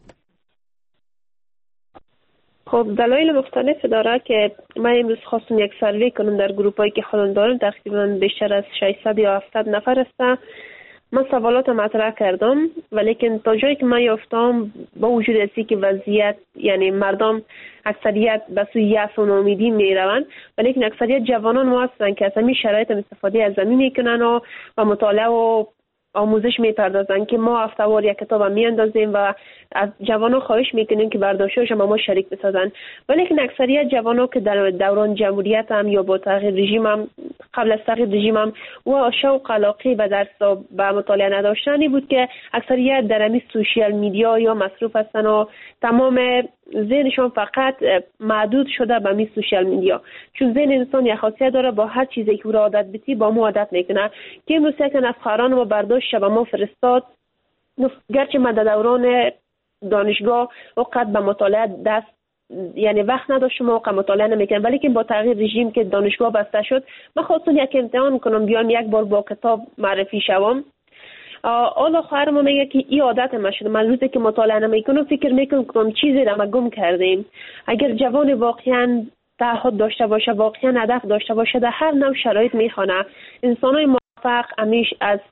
خب دلایل مختلف داره که من امروز خواستم یک سروی کنم در گروپایی که خودم دارم، تقریبا بیشتر از 600 یا 700 نفر است. من سوالات مطرح کردم ولیکن تا جایی که من یافتم با وجود ازی که وضعیت یعنی مردم اکثریت به سوی یأس و ناامیدی میروند، ولیکن اکثریت جوانان ما هستند که از همین شرایط استفاده از زمین میکنن و مطالعه و آموزش میپردازن که ما هفته‌وار یک کتاب میاندازیم و از جوانان خواهش میکنیم که برداشتش ما شریک بسازن. ولیکن اکثریت جوانان که در دوران جمهوریت هم یا با تغییر رژیم هم قبل از تغییر رژیم هم و شوق علاقه به درس و به مطالعه نداشتنی بود که اکثریت در همین سوشیال میدیا یا مصروف هستن و تمام ذهنشون فقط محدود شده به می سوشیال میدیا. چون ذهن انسان یک خاصیت داره، با هر چیزی که او را عادت بتی با مو عادت میکنه. که امروز یکن از خاران ما برداشت به ما فرستاد، گرچه من در دوران دانشگاه وقت به مطالعه دست یعنی وقت نداشتم و مطالعه نمیکنم، ولی که با تغییر رژیم که دانشگاه بسته شد من خواستم یک امتحان کنم، بیام یک بار با کتاب معرفی شوم. حالا خواهر ما میگه که این عادت ما شده، من روزی که مطالعه نمیکنم فکر میکنم چیزی را ما گم کردیم. اگر جوان واقعا تعهد داشته باشه، واقعا هدف داشته باشه، در هر نوع شرایط میخونه. انسانای موفق همیش از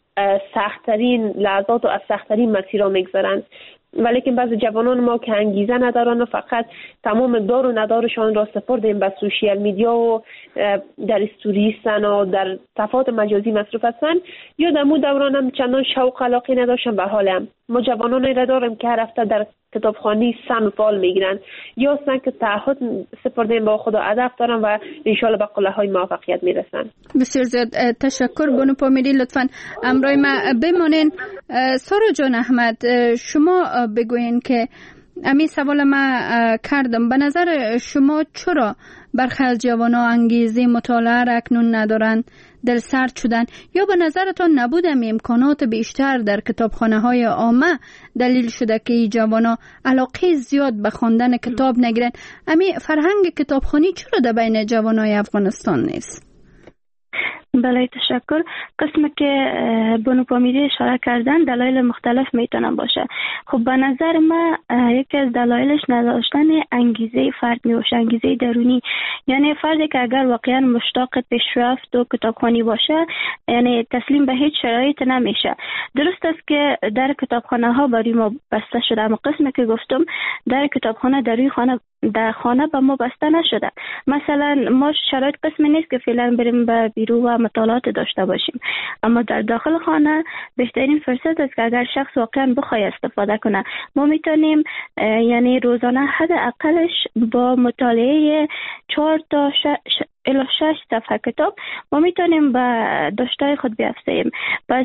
سخت‌ترین لحظات و از سخت‌ترین مسیرها میگذرن، ولیکن بعضی جوانان ما که انگیزه ندارن و فقط تمام دار و ندارشان را سپردیم به سوشیال میدیا و در استوریستن و در صفحات مجازی مصروف هستن، یا در مو دوران هم چندان شوق علاقه نداشتن به حالم. ما جوانان را داریم که هر هفته در کتابخانه سن فال میگیرن، یا هستن که تعهد سپردیم با خدا هدف دارن و انشالله به قله های موفقیت میرسن. بسیار زیاد تشکر بانو پامیری. لطفاً امرای ما بمانین. سارا جان احمد، شما بگوین که امی سوال ما کردم، به نظر شما چرا برخی از جوانان انگیزه مطالعه را اکنون ندارن، دل سرد شدن، یا به نظرتان نبود امکانات بیشتر در کتابخانه های عامه دلیل شده که این جوانان علاقه زیاد به خواندن کتاب نگیرن؟ امی فرهنگ کتابخوانی چرا در بین جوانای افغانستان نیست؟ بله تشکر. قسمی که بانو پامیری اشاره کردن دلایل مختلف میتونه باشه. خب به نظر من یکی از دلایلش نداشتن انگیزه فرد میشه، انگیزه درونی. یعنی فردی که اگر واقعا مشتاق پیشرفت و کتابخوانی باشه، یعنی تسلیم به هیچ شرایط نمیشه. درست است که در کتابخانه ها برای ما بسته شده، اما قسمی که گفتم در کتابخانه در خانه به ما بسته نشده. مثلا ما شرایط قسمی نیست که فعلا بریم به بیرون و مطالعات داشته باشیم، اما در داخل خانه بهترین فرصت است که اگر شخص واقعا بخواد استفاده کنه، ما میتونیم یعنی روزانه حداقلش با مطالعه 4 تا 6 صفحه کتاب ما میتونیم به داشته‌های خود بیافزاییم. پس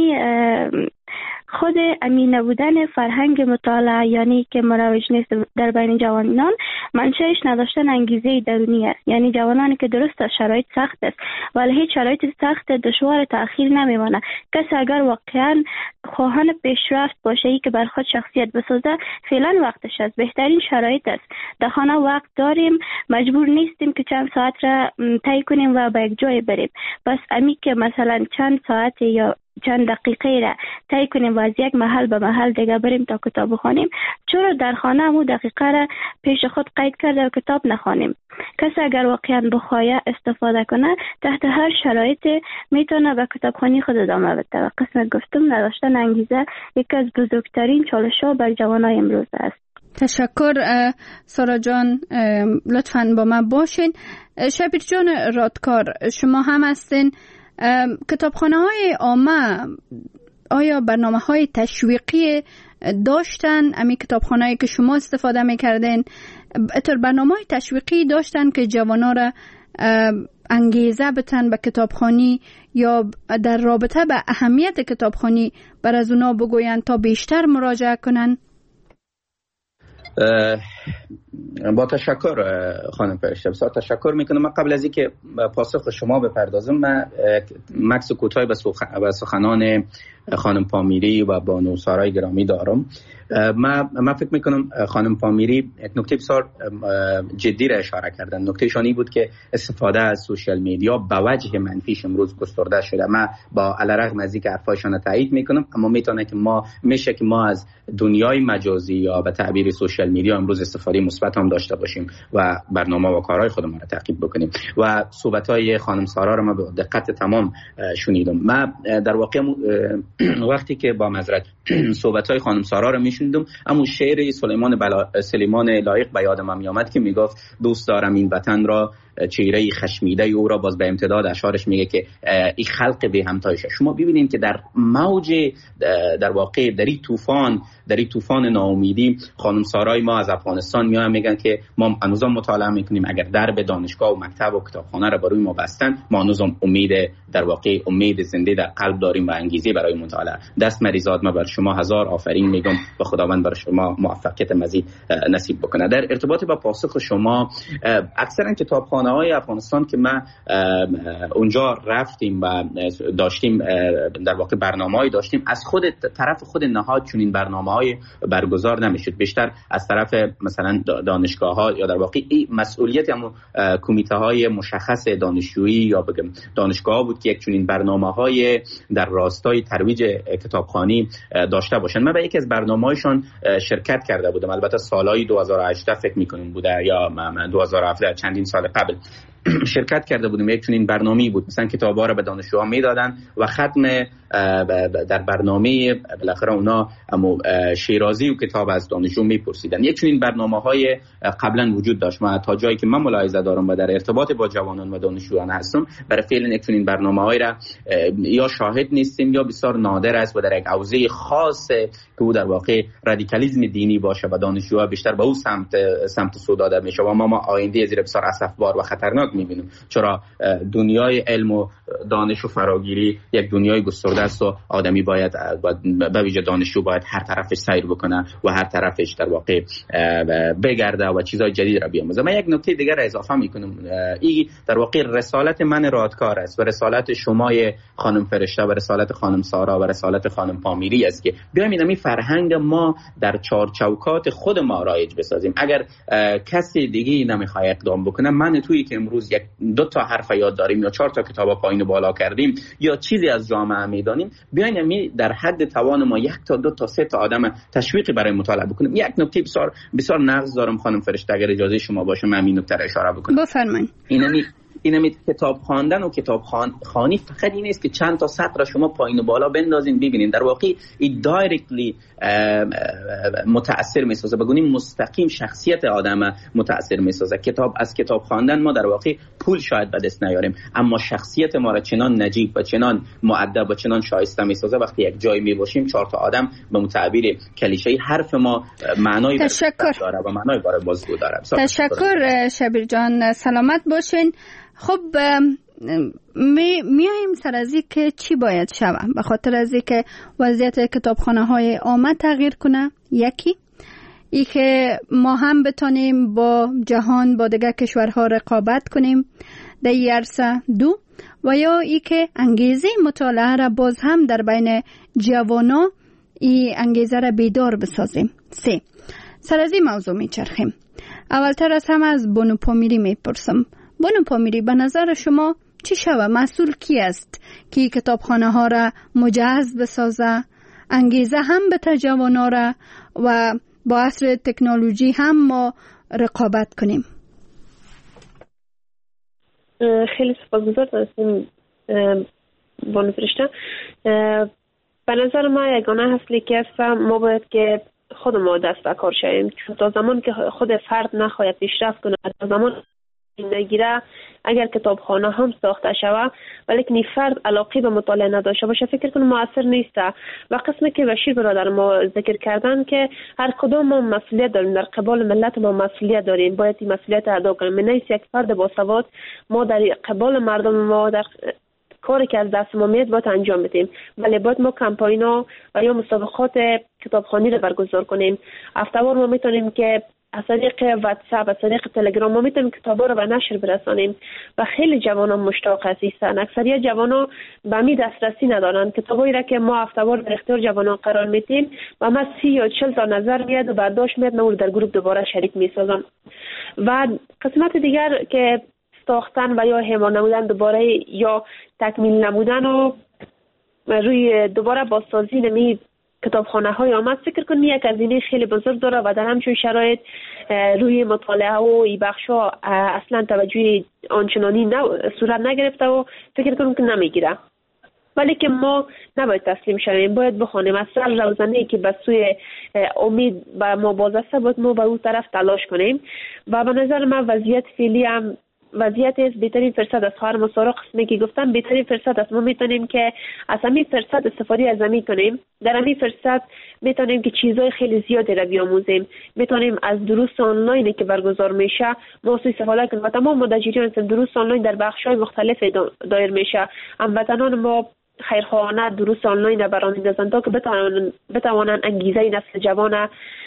خود نبودن فرهنگ مطالعه، یعنی که مروج نیست در بین جوانان، منشأش نداشتن انگیزه درونی است. یعنی جوانانی که درست شرایط سخت است ولی هیچ شرایط سخت دشوار تأخیر نمیمانه. کسی اگر واقعا خواهان پیشرفت باشه، ای که بر خود شخصیت بسازه، فعلا وقتش است، بهترین شرایط است. در خانه وقت داریم، مجبور نیستیم که چند ساعت را طی کنیم و به یک جای بریم. پس که مثلا چند ساعت یا چند دقیقه را طی کنیم و از یک محل به محل دیگه بریم تا کتاب بخونیم، چرا در خانه همون دقیقه را پیش خود قید کرده و کتاب نخوانیم؟ کسی اگر واقعا بخواه استفاده کنه، تحت هر شرایط میتونه به کتابخوانی خود ادامه بده. و قسم گفتم نداشتن انگیزه یکی از بزرگترین چالش‌ها بر جوانای امروز است. تشکر سارا جان، لطفاً با من باشین. شبیر جان رادکار، شما هم هستین. کتابخانه های عامه آیا برنامه های تشویقی داشتن؟ امی کتابخانه هایی که شما استفاده میکردین اتر برنامه های تشویقی داشتن که جوانا را انگیزه بتن به کتابخوانی یا در رابطه به اهمیت کتابخوانی بر از اونا بگوین تا بیشتر مراجعه کنن؟ با تشکر خانم فرشته، بسیار تشکر میکنم. من قبل از اینکه پاسخ شما بپردازم، من مکس کوتاهی به سخنان خانم پامیری و بانو سارای گرامی دارم. من فکر میکنم خانم پامیری یک نکته بسیار جدی را اشاره کردن. نکته شانی بود که استفاده از سوشال میدیا به وجه منفیش امروز گسترده شده. من با علیرغم از اینکه حرفایشان تایید میکنم، اما میتونه که ما از دنیای مجازی یا به تعبیر سوشال میدیا امروز استفاده مثبت هم داشته باشیم و برنامه و کارهای خودمون را تعقیب بکنیم. و صحبت‌های خانم سارا را من به دقت تمام شنیدم. من در واقع وقتی که با معذرت صحبت‌های خانم سارا را میشنیدم، اما شعر سلیمان لایق به یادم میآمد که میگفت دوست دارم این وطن را، چهره خشمیده او را. باز به امتداد اشعارش میگه که این خلق به همتایشه. شما ببینید که در موج در واقع در این طوفان ناامیدی خانم سارای ما از افغانستان میان میگن که ما هنوز مطالعه میکنیم. اگر درب دانشگاه و مکتب و کتابخانه را برای ما بستن، ما هنوز امید زنده در قلب داریم و انگیزه برای مطالعه. دست مریزاد. ما بر شما هزار آفرین میگم و خداوند بر شما موفقیت مزید نصیب بکنه. در ارتباط با پاسخ شما، اکثرا کتابخانه‌های افغانستان که ما اونجا رفتیم و داشتیم در واقع برنامه‌ای داشتیم، از طرف خود نهاد چنین برنامه‌های برگزار نمیشد. بیشتر از طرف مثلا دانشگاه‌ها یا در واقع مسئولیت هم کمیته‌های مشخص دانشجویی یا بگم دانشگاه‌ها بود که یک چنین برنامه‌های در راستای ترویج کتابخوانی داشته باشند. من به یکی از برنامه‌هایشان شرکت کرده بودم، البته سالهای 2018 فکر می‌کنم بوده یا 2017، چندین سال قبل شرکت کرده بودیم. یک چنین برنامه‌ای بود، مثلا کتاب‌ها رو به دانشجوها میدادن و ختم در برنامه بالاخره اونا شیرازی و کتاب از دانشجو میپرسیدن. یک چنین برنامه‌های قبلا وجود داشت. ما تا جایی که من ملاحظه دارم و در ارتباط با جوانان و دانشجویان هستم، برای فعلا یک چنین برنامه‌هایی را یا شاهد نیستیم یا بسیار نادر است و در یک حوزه خاص که او در واقع رادیکالیسم دینی باشه و دانشجوها بیشتر به او سمت سو داده میشه و ما آینده زیر بسیار اسفبار و خطرناک میبینیم. چرا دنیای علم و دانش و فراگیری یک دنیای گسترده است و آدمی باید به ویژه دانشجو باید هر طرفش سیر بکنه و هر طرفش در واقع بگرده و چیزهای جدید را بیاموزه. من یک نکته دیگر را اضافه میکنم، این در واقع رسالت من رادکار است و رسالت شمای خانم فرشته و رسالت خانم سارا و رسالت خانم پامیری است که بیایم این فرهنگ ما در چارچوکات خود ما رایج بسازیم. اگر کسی دیگه نمیخواد اقدام بکنه، من تویی که امروز یک دو تا حرف یاد داریم یا 4 تا کتاب پایین و بالا کردیم یا چیزی از جامعه میدانیم، بیاین در حد توان ما 1 تا 2 تا 3 تا آدم تشویقی برای مطالعه بکنیم. یک نکته بسیار بسیار نقض دارم خانم فرشته، اگر اجازه شما باشه من این نکته را اشاره بکنم. بفرمایید. اینمی کتاب خواندن و کتاب خوانی فقط این است که چند تا سطر شما پایین و بالا بندازین ببینین. در واقع این دایرکتلی متاثر میسازه، بگونیم مستقیم شخصیت آدم متاثر میسازه. از کتاب خواندن ما در واقع پول شاید به دست نیاریم، اما شخصیت ما را چنان نجیب و چنان مؤدب و چنان شایسته میسازه وقتی یک جای میباشیم 4 تا آدم به تعبیر کلیشه‌ای حرف ما معنای داره و معنای برای بازگو داره. تشکر شبیر جان، سلامت باشین. خب میایم سر از این که چی باید شود به خاطر از این که وضعیت کتابخانه های عامه تغییر کنه. یکی ای که ما هم بتانیم با جهان با دیگر کشورها رقابت کنیم در این عرصه. 2 و یا ای که انگیزه مطالعه را باز هم در بین جوانا این انگیزه را بیدار بسازیم. 3 سر از این موضوع میچرخیم. اولتر از هم از بانو پامیری میپرسم. بانو پامیری، به نظر شما چی شود؟ مسئول کی است که کتابخانه ها را مجهز بسازه، انگیزه هم به جوانا را و با عصر تکنولوژی هم ما رقابت کنیم؟ خیلی سپاسگزار هستم بانو فرشته. به نظر ما یگانه اصلی که است ما باید که خود ما دست به کار شویم، چون تا زمان که خود فرد نخواهد پیشرفت کنه، تا زمان نگیره اگر کتابخانه هم ساخته شود ولی فرد علاقه به مطالعه نداشته باشه فکر کنم موثر نیست. و قسمی که بشیر برادر ما ذکر کردن که هر کدام ما مسئولیت داریم، در قبال ملت ما مسئولیت داریم، باید این مسئولیت ادا کنیم. نیست یک فرد با سواد ما در قبال مردم ما در کاری که از دست ما میاد باید انجام بدیم، ولی باید ما کمپاینا و یا مسابقات کتابخوانی رو برگزار کنیم. هفته‌وار ما میتونیم که از طریق واتساپ، از طریق تلگرام ما میتونیم کتابا رو به نشر برسانیم و خیلی جوانان مشتاق هستند. اکثریت جوانان به می دسترسی ندارن. کتابایی را که ما هفته‌وار در اختیار جوانان قرار میدیم و ما 30 یا 40 تا نظر میاد و برداشت میاد، ما در گروه دوباره شریک میسازم. و قسمت دیگر که ساختن و یا حمایت نمودن دوباره یا تکمیل نمودن و روی دوباره بازسازی نمی کتابخانه های آمد، فکر کنم یک هزینه خیلی بزرگ داره و در همچون شرایط روی مطالعه و این بخش ها اصلا توجه آنچنانی صورت نگرفته و فکر کنم که نمیگیره. ولی که ما نباید تسلیم شویم، باید بخوانیم از سر روزانه‌ای که به سوی امید و ما بازسته باید ما به اون طرف تلاش کنیم. و به نظر من وضعیت فعلی هم وضعیت است بهترین فرصت است. خواهر مسارا قسمی که گفتم بهترین فرصت است. ما میتونیم که از همین فرصت استفاده از زمین کنیم. در همین فرصت میتونیم که چیزهای خیلی زیادی را بیاموزیم. میتونیم از دروس آنلاینی که برگزار میشه ما استفاده کنیم و تمام مدیران دروس آنلاین در بخش‌های مختلف دایر میشه. هموطنان ما خیرخواهانه دروس آنلاین را برآمیزند تا که بتوانند انگیزه نسل جوان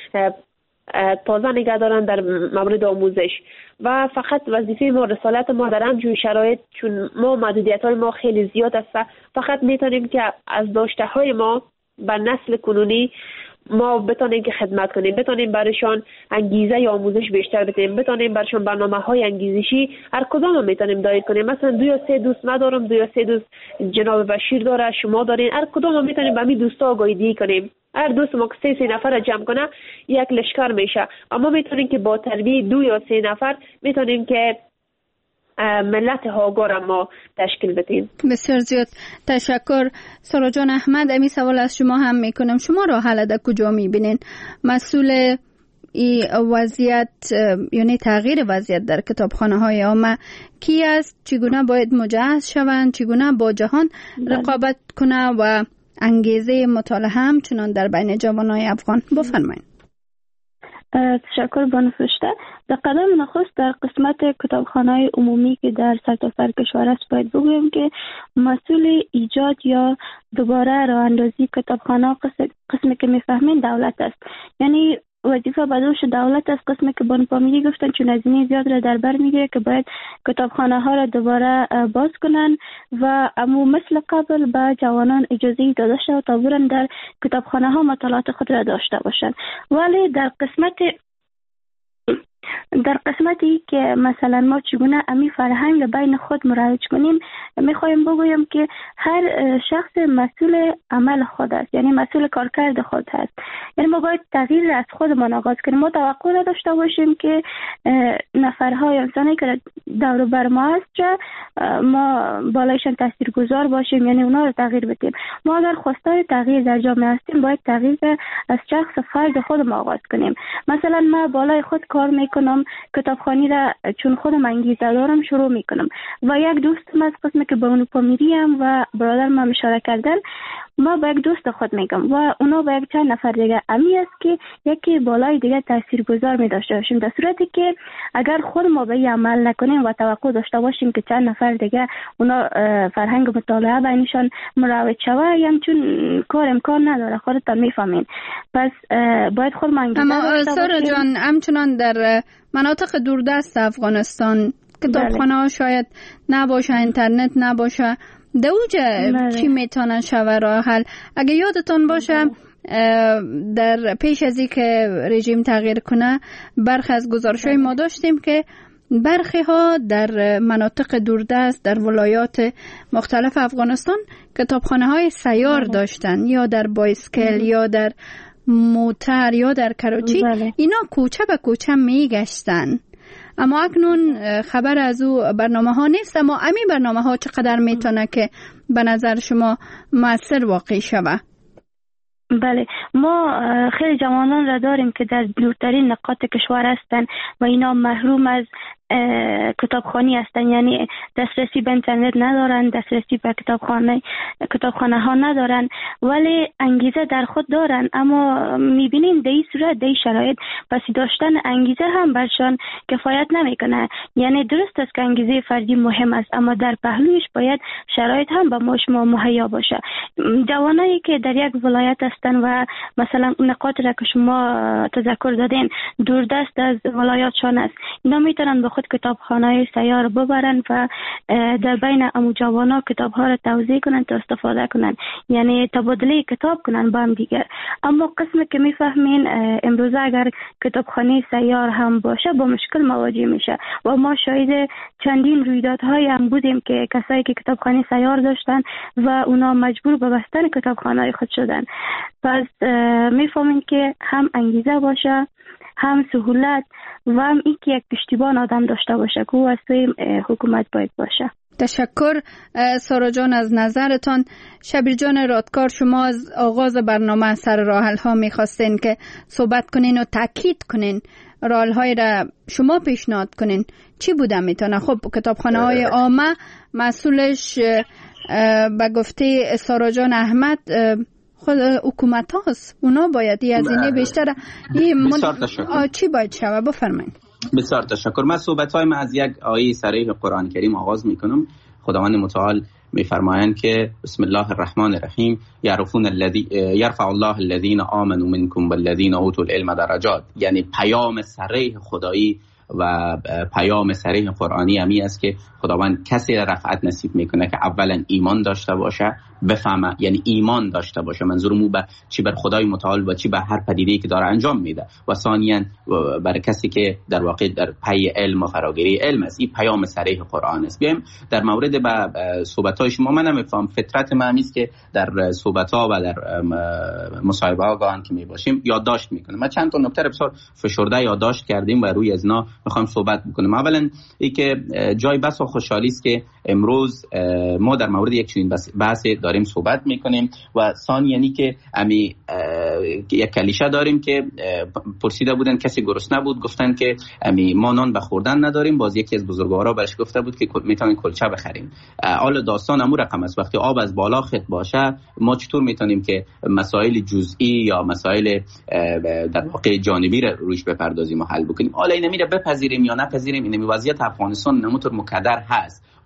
تازه نگه دارن در مورد آموزش. و فقط وظیفه ما، رسالت ما در همچون شرایط، چون ما محدودیت های ما خیلی زیاد است، فقط میتونیم که از داشته های ما به نسل کنونی ما بتونیم که خدمت کنیم، بتونیم برایشان انگیزه یا آموزش بیشتر بدیم، بتونیم برایشان برنامه‌های انگیزشی هر کدام میتونیم دایر کنیم. مثلا 2 یا 3 دوست ما دارم، 2 یا 3 دوست جناب بشیر داره، شما دارین، هر کدام میتونیم به همین دوستا آگاهی کنیم. هر دوست ما که 3 نفر را جمع کنه یک لشکر میشه. اما میتونیم که با تربیت 2 یا 3 نفر میتونیم که ملت هاگار ما تشکیل بدیم. بسیار زیاد تشکر. سارا جان احمد، امی سوال از شما هم میکنم. شما راه حل در کجا میبینین؟ مسئول این وضعیت یعنی تغییر وضعیت در کتابخانه های عامه کی است؟ چگونه باید مجهز شوند؟ چگونه با جهان رقابت کنه و انگیزه مطالعه هم چنان در بین جوانای افغان؟ بفرمایید. تشکر بانو فرشته. در قدم نخست در قسمت کتابخانه‌های عمومی که در سرتاسر کشور است باید بگویم که مسئول ایجاد یا دوباره راه اندازی کتابخانه قسمی که میفهمین دولت است. یعنی وظیفه به دوش دولت از قسمی که بانپامیری گفتن چون هزینه زیاد را در بر میگیره که باید کتابخانه ها را دوباره باز کنن و اما مثل قبل به جوانان اجازه داده شد تا برن در کتابخانه ها مطالعات خود را داشته باشند. ولی در قسمتی که مثلا ما چگونه امی فرهنگ بین خود مروج کنیم، میخوایم بگویم که هر شخص مسئول عمل خود است، یعنی مسئول کارکرد خود است. یعنی ما باید تغییر از خودمان آغاز کنیم. ما توقع نداشته باشیم که نفرهای انسانی که دور بر ما است ما بالایشان تاثیرگذار باشیم، یعنی اونا رو تغییر بدیم. ما اگر خواستار تغییر در جامعه هستیم باید تغییر از شخص فرد خودم آغاز کنیم. مثلا من بالای خود کار میکنم، کتابخانی را چون خودم انگیزه دارم شروع میکنم و یک دوستم از قسمی که به اونو پامیریم و برادر ما اشاره کردن، ما با یک دوست خود میگم و اونا با یک چند نفر دیگه امی است که یکی بالای دیگه تاثیرگذار می داشته باشیم. در صورتی که اگر خود ما به این عمل نکنیم و توقع داشته باشیم که چند نفر دیگه اونا فرهنگ مطالعه بینشان مروج شود، یعنی چون کار امکان نداره، خودتان میفهمین. پس باید خود ما انگیزه داشته باشیم. اما سارا جان، همچنان در مناطق دوردست افغانستان کتابخانه ها شاید نباشه، اینترنت نباشه، دوجه چی میتونن شوه راه حل؟ اگه یادتون باشه در پیش از این که رژیم تغییر کنه برخی از گزارش‌های ما داشتیم که برخی ها در مناطق دوردست در ولایات مختلف افغانستان کتابخانه های سیار داشتن، یا در بایسکل یا در موتر یا در کراچی. اینا کوچه به کوچه میگشتن. اما اکنون خبر از او برنامه ها نیست. اما امی برنامه ها چقدر میتونه که به نظر شما مؤثر واقع شوه؟ بله، ما خیلی جوانان را داریم که در دورترین نقاط کشور هستند و اینا محروم از کتابخانه هستند، یعنی دسترسی به اینترنت ندارن، دسترسی به کتابخانه ها ندارن، ولی انگیزه در خود دارن. اما میبینین در این صورت، در این شرایط پس داشتن انگیزه هم برشان کفایت نمیکنه. یعنی درست است که انگیزه فردی مهم است، اما در پهلوش باید شرایط هم به ما شما مهیا باشه. جوانایی که در یک ولایت هستن و مثلا نقاط را که شما تذکر دادین دوردست از ولایاتشان است، اینا میتونن به خود کتابخانه سیار ببرن و در بین امو جوانا کتاب ها را توزیع کنن تا استفاده کنن، یعنی تبادله کتاب کنن با هم دیگر. اما قسمی که میفهمین امروزه اگر کتابخانه سیار هم باشه با مشکل مواجه میشه و ما شاهد چندین رویدادهای هم بودیم که کسایی که کتابخانه سیار داشتن و اونا مجبور به بستن کتابخانه خود شدن. پس میفهمین که هم انگیزه باشه، هم سهولت و هم این که یک پشتیبان آدم داشته باشه که او از توی حکومت باید باشه. تشکر سارا جان از نظرتان. شبیر جان رادکار، شما از آغاز برنامه سر راه حل ها میخواستین که صحبت کنین و تاکید کنین، راه حل های را شما پیشنهاد کنین. چی بوده میتونه؟ خب کتابخانه های عامه مسئولش به گفته سارا جان احمد خود حکومت هاست، اونا باید هزینه بیشتر. چی باید شوه؟ بفرمایید. بسیار تشکر. من صحبت‌های من از یک آیه صریح قرآن کریم آغاز میکنم. خداوند متعال میفرمایند که بسم الله الرحمن الرحیم یرفع الله الذین آمنوا منکم والذین اوتوا العلم درجات. یعنی پیام صریح خدایی و پیام صریح قرآنی همی است که خداوند کسی را رفعت نصیب میکنه که اولا ایمان داشته باشه، بفهمه، یعنی ایمان داشته باشه، منظورم به چی بر خدای متعال و چی بر هر پدیده‌ای که داره انجام میده، و ثانیاً برای کسی که در واقع در پی علم و فراگیری علم است. این پیام صریح قرآن است. بیایم در مورد به صحبت‌های شما. من نمیفهم، فطرت من است که در صحبت‌ها و در مصاحبه‌ها گاهن که میباشیم یادداشت میکنم. ما چند تا نکته بسیار فشرده یادداشت کردیم و روی از اینا میخوام صحبت بکنم. اولا این که جای بس و خوشحالی است که امروز ما در مورد یک چنین بحث داریم صحبت میکنیم، و ثانیاً یعنی که یک کلیشه داریم که پرسیده بودن کسی گرسنه بود، گفتن که ما نان به خوردن نداریم. باز یکی از بزرگوارا برش گفته بود که میتونیم کلچه بخریم. حالا داستان امور رقم است. وقتی آب از بالا خط باشه ما چطور میتونیم که مسائل جزئی یا مسائل در واقع جانبی رو روش بپردازیم و حل بکنیم؟ حالا این میره بپذیریم یا نپذیریم، این وضعیت افغانستان نموتر مکدر هست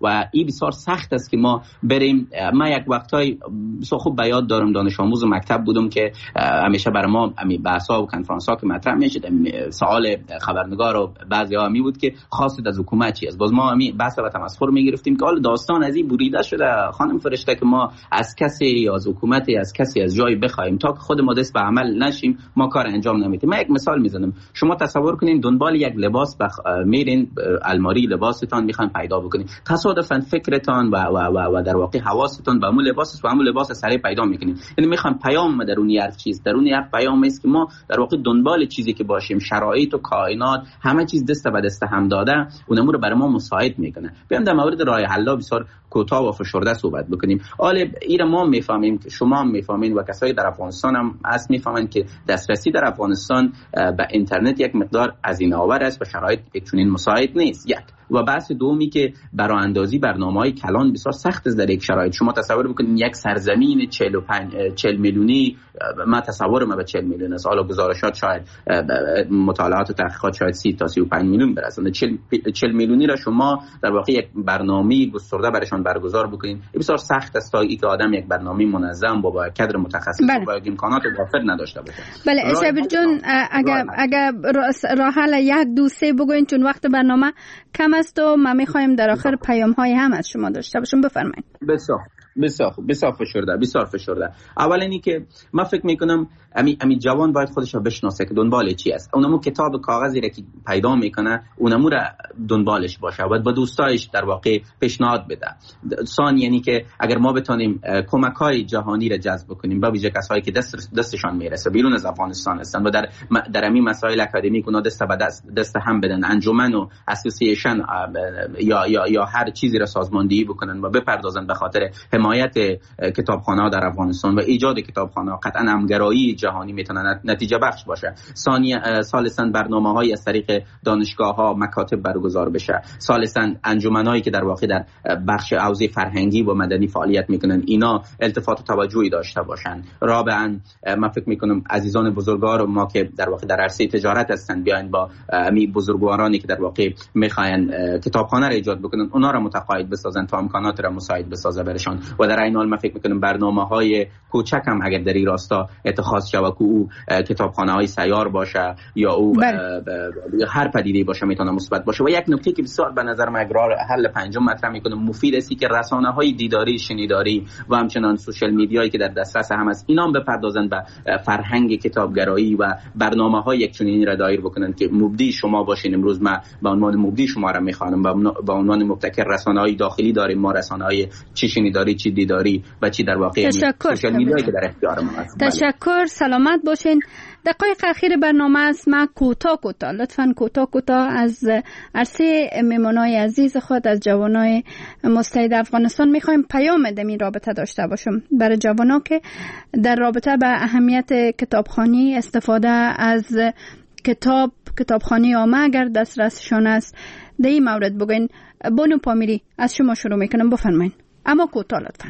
و این بسیار سخت است که ما بریم. من یک وقتای بسیار خوب به یاد دارم دانش آموز مکتب بودم که همیشه برای ما بحث‌ها و کنفرانس‌ها که مطرح میشد سوال خبرنگار و بعضی‌ها می بود که خواستید از حکومت چی است. باز ما بحث و تمسخر میگرفتیم که حالا داستان از این بریده شده خانم فرشته که ما از کسی یا از حکومت از کسی از جایی بخوایم تا که خود ما دست به عمل نشیم ما کار انجام نمیدیم. من یک مثال میزنم. شما تصور کنین دنبال یک لباس میرین الماری لباستان میخواین پیدا بکنین، تصادفاً فکرتان و در واقع حواستان به همون لباس و همون لباس سری پیدا میکنین. یعنی میخوام پیام درونی هر چیز، درونی هر پیام است که ما در واقع دنبال چیزی که باشیم، شرایط و کائنات همه چیز دست به دست هم داده اونمو رو برای ما مساعد میکنه. بیام در مورد راه حل بسیار کوتاه و فشرده صحبت بکنیم. حالا اینا ما میفهمیم که شما هم میفهمین و کسایی در افغانستان هم از میفهمن که دسترسی در افغانستان به اینترنت یک مقدار هزینه‌آور است و شرایط چنین مساعد نیست. یک و بحث دومی که برای اندازی برنامه‌های کلان بسیار سخت است در یک شرایط. شما تصور بکنید یک سرزمین 40 میلیونی، ما تصورم به 40 میلیون است، حالا گزارشات شاید مطالعات و تحقیقات شاید 30 تا 35 میلیون برسند. 40 میلیونی را شما در واقع یک برنامه گسترده برایشان برگزار بکنید بسیار سخت است تا اینکه آدم یک برنامه منظم با کادر متخصص با امکانات وافر نداشته باشه. بله شبیر جون، اگر راه حل یک دو سه بگوین چون وقت برنامه کم است و ما می‌خوایم در آخر پیام‌های هم از شما داشته باشیم. بفرمایید. بسیار فشرده. اولا اینی که من فکر میکنم امی جوان باید خودش رو بشناسه که دنبال چی است. اونمو کتاب کاغذی را که پیدا میکنه اونمو را دنبالش باشه و با دوستایش در واقع پیشنهاد بده. ثانی یعنی که اگر ما بتونیم کمک‌های جهانی را جذب کنیم با ویژه کسایی که دستشان میرسه بیرون از افغانستان هستن و در همین مسائل اکادمیک اونا دست به دست هم بدن، انجمن و اسوسییشن یا هر چیزی را سازماندهی بکنن و بپردازن به خاطر حمایت کتابخانه‌ها در افغانستان و ایجاد کتابخانه‌ها. قطعاً همگرایی جهانی میتونه نتیجه بخش باشه. ثالثاً برنامه‌های از طریق دانشگاه‌ها، مکاتب برگزار بشه. ثالثاً انجمنایی که در واقع در بخش حوزه فرهنگی و مدنی فعالیت میکنن اینا التفات و توجهی داشته باشن. رابعاً من فکر میکنم عزیزان بزرگوار ما که در واقع در عرصه تجارت هستن بیاین با می بزرگوارانی که در واقع میخواین کتابخانه را ایجاد بکنن اونا را متقاعد بسازن تا امکانات را مساعد بسازه برشان. و در این حال من فکر میکنم برنامه‌های کوچک هم اگر در این راستا اتخاذ شود که او کتابخانه‌های سیار باشه یا او هر پدیده باشه میتونه مثبت باشه. و یک نکته که بسیار به نظر من راه حل پنجم مطرح میکنم مفید است که رسانه‌های دیداری، شنیداری و همچنان سوشال میدیایی که در دسترس هم است اینا هم بپردازن به فرهنگ کتابگرایی و برنامه‌های یک چنینی را دایر بکنن که مبدی شما باشین. امروز من به عنوان مبدی شما را میخوانم به عنوان مبتکر. رسانه‌های داخلی داریم ما، رسانه‌های چی شنیداری چی دیداری و چی در واقع سوشال میدیایی که در اختیار ما هست. تشکر. سلامت باشین. دقایق اخیر برنامه است. ما کوتاه لطفاً کوتاه از عرصه میمونای عزیز خود از جوانای مستعد افغانستان میخوایم پیام دمی رابطه داشته باشم برای جوانا که در رابطه به اهمیت کتابخوانی، استفاده از کتابخوانی عامه اگر دسترسشان است در این مورد بگوین. بانو پامیری از شما شروع میکنم، بفرمایید اما کوتاه لطفاً.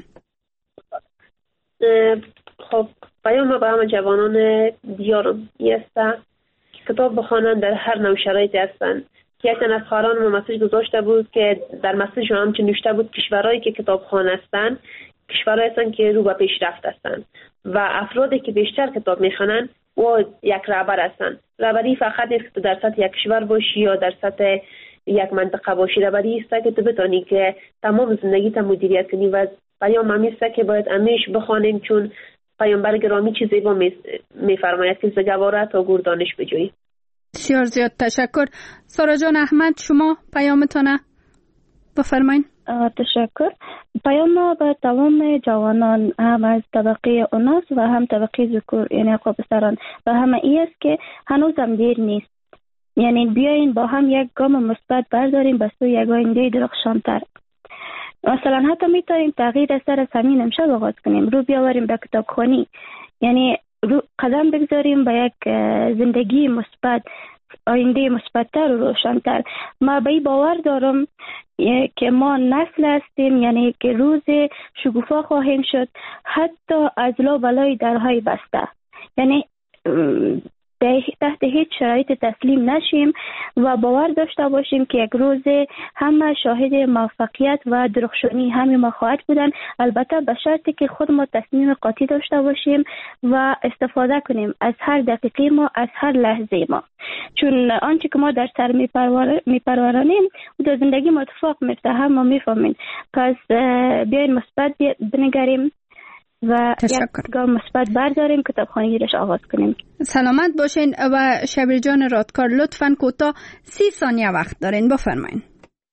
خب پیام به همه جوانان دیارم است که کتاب بخوانند در هر نوع شرایطی هستند. که یک از خواهران ما مسیج گذاشته بود که در مسیج هم چه نوشته بود کشورهایی که کتابخوان هستند کشورهایی هستند که رو به پیشرفت هستند و افرادی که بیشتر کتاب میخوانند و یک رهبر هستند. رهبری فقط نیست که در سطح یک کشور باشی یا در سطح یک منطقه باشی. رهبری است که تو بتانی که تمام زندگیت مدیریت کنی و پیام هم است که باید همیشه بخوانیم چون پیامبر گرامی چیزی با میفرماید که زگواره تا گور دانش بجویی. بسیار زیاد تشکر. سارا جان احمد شما پیامتونه بفرمایید. تشکر. پیام ما به تمام جوانان هم از طبقه اوناس و هم طبقه ذکور یعنی پسران و همه ای است که هنوز هم دیر نیست. یعنی بیاین با هم یک گام مثبت برداریم به سوی یک آینده درخشانتر. مثلا حتی میتونیم تغییر اثر از همین امشب آغاز کنیم، رو بیاوریم به کتابخوانی، یعنی رو قدم بگذاریم به یک زندگی مثبت، آینده مثبت‌تر و روشن‌تر. ما به این باور دارم که ما نسل هستیم یعنی که روز شکوفا خواهیم شد حتی از لا بلای درهای بسته. یعنی تحت هیچ شرایط تسلیم نشیم و باور داشته باشیم که یک روز همه شاهد موفقیت و درخشانی همه ما خواهد بودن، البته به شرطی که خود ما تصمیم قاطع داشته باشیم و استفاده کنیم از هر دقیقه ما، از هر لحظه ما، چون آنچه که ما در سر میپرورانیم و در زندگی ما اتفاق میفته، هم ما میفهمیم. پس بیاین مثبت بنگریم و یک گام مثبت برداریم، کتابخانگی رش آغاز کنیم. سلامت باشین. و شبیر جان رادکار لطفاً کوتاه 30 ثانیه وقت دارین، بفرمایین.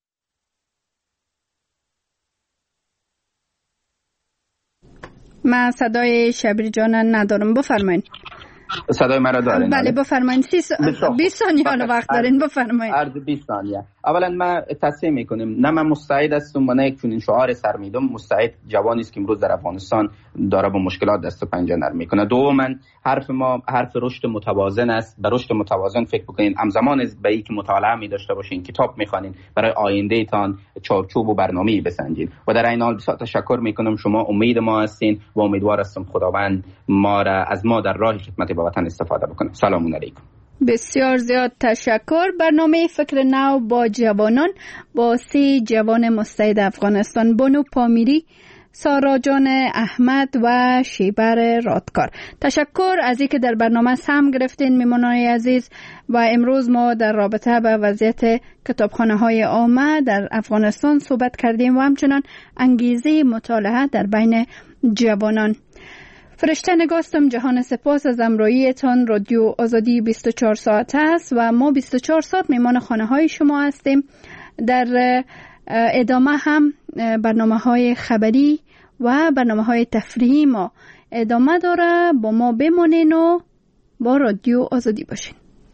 من صدای شبیر جان ندارم، بفرمایین. صدای مرا دارین؟ بله بفرمایین. 20 ثانیه وقت دارین، بفرمایین. عرض 20 ثانیه. اولا ما تصحیح میکنیم، نه من مستعد هستم و نه یک چنین شعار سر میدم. مستعد جوانی است که امروز در افغانستان داره با مشکلات دست و پنجه نرم میکنه. دوما حرف ما حرف رشد متوازن است. به رشد متوازن فکر بکنین، همزمان به اینکه مطالعه می داشته باشین، کتاب میخوانین، برای آینده تان چارچوب و برنامه‌ای بسنجین. و در این حال بسیار تشکر میکنم، شما امید ما هستین و امیدوار هستم خداوند ما را از ما در راه خدمت به وطن استفاده بکنه. سلام علیکم. بسیار زیاد تشکر. برنامه فکر نو با جوانان با 3 جوان مستعد افغانستان، بانو پامیری، سارا جان احمد و شیبر رادکار. تشکر از اینکه در برنامه سهم گرفتین میمانان عزیز. و امروز ما در رابطه با وضعیت کتابخانه‌های عامه در افغانستان صحبت کردیم و همچنان انگیزه مطالعه در بین جوانان. فرشته نگاستم. جهان سپاس از امرویتان. رادیو آزادی 24 ساعت است و ما 24 ساعت میمان خانه های شما هستیم. در ادامه هم برنامه های خبری و برنامه های تفریحی ما ادامه داره. با ما بمانین و با رادیو آزادی باشین.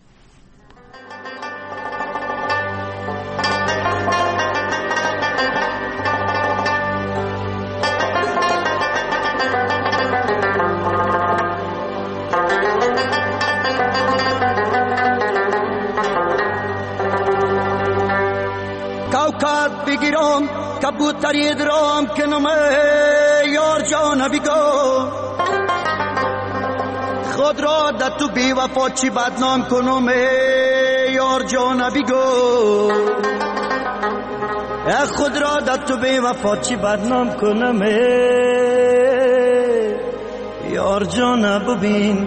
کوکب بگیرم کبوتری درام کنم یار جان بگو، خود را در تو بی وفا چی بدنام کنم یار جان بگو، خود را در تو بی وفا چی بدنام کنم یار جان ببین.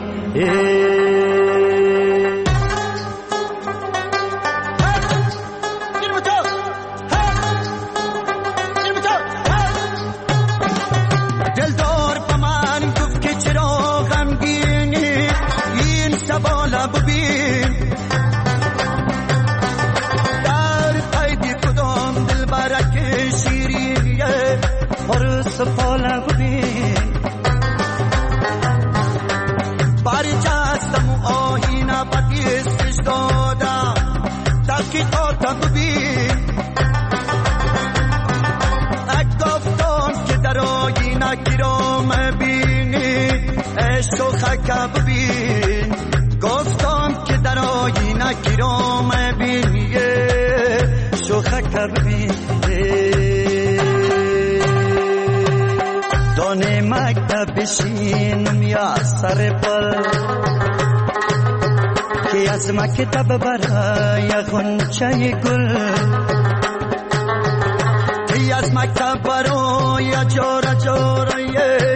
سفاله ببین باری جستم و آهینه بدیستش دادم تحقیقات ببین، گفتم که در آهینه گیرام بینی عشق و خکه ببین، گفتم که در آهینه گیرام بینی عشق و خکه ببین. دانه مکتب بشینم یا سر پل که از مکتب برای غنچه گل، که از مکتب برای جاره جاره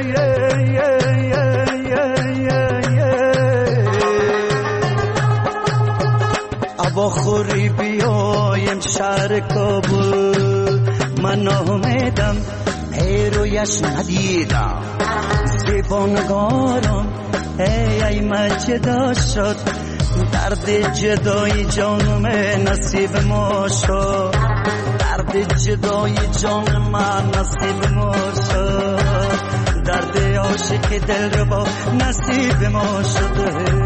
ابا خوری بیایم شهر کابل، من آمدم رویش ندیدم زیبانگارم ای من جدا شد، درد جدای جانم نصیب ما شد، درد جدای جان من نصیب ما شد، درد عاشق دل رو با نصیب ما شده.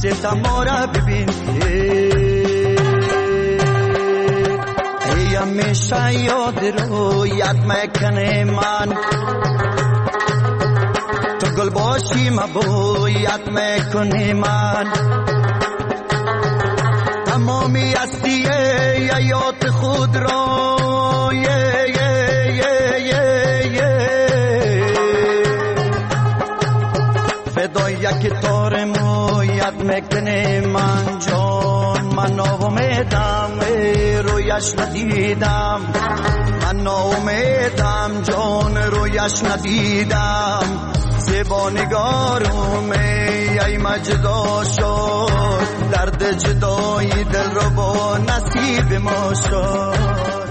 دلم ما را ببین ای همیشه یاد رویت میکنه من تو گل باشی مبویت میکنی من تمامی هستی حیات خود را فدای یک تار مویت میکنه من جان من ناامیدم رویش ندیدم من ناامیدم جان رویش ندیدم زیبا نگارم ای مجدا شد درد جدایی دل رو با نصیب ما شد